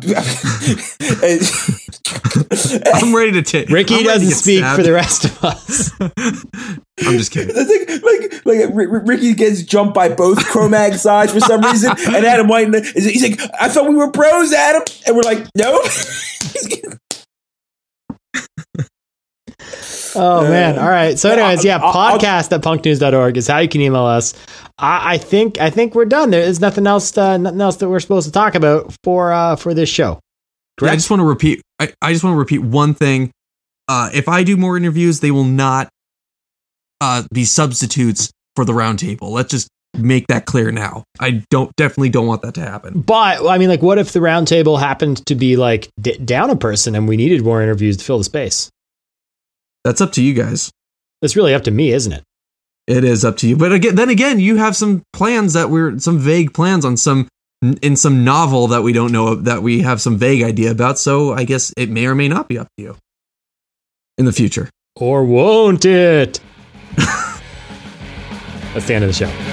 ready to take. Ricky doesn't speak stabbed. For the rest of us. I'm just kidding. Like Ricky gets jumped by both Cro-Mag sides for some reason, and Adam White, he's like, "I thought we were bros, Adam," and we're like, "No." Oh man! All right. So, anyways, podcast at punknews.org is how you can email us. I think we're done. There's nothing else that we're supposed to talk about for this show. Yeah, I just want to repeat. I just want to repeat one thing. If I do more interviews, they will not be substitutes for the roundtable. Let's just make that clear now. I definitely don't want that to happen. But I mean, like, what if the roundtable happened to be like down a person and we needed more interviews to fill the space? That's up to you guys. It's really up to me, isn't it? It is up to you. But again, you have some plans some vague plans on some novel that we don't know, that we have some vague idea about. So I guess it may or may not be up to you in the future. Or won't it? That's the end of the show.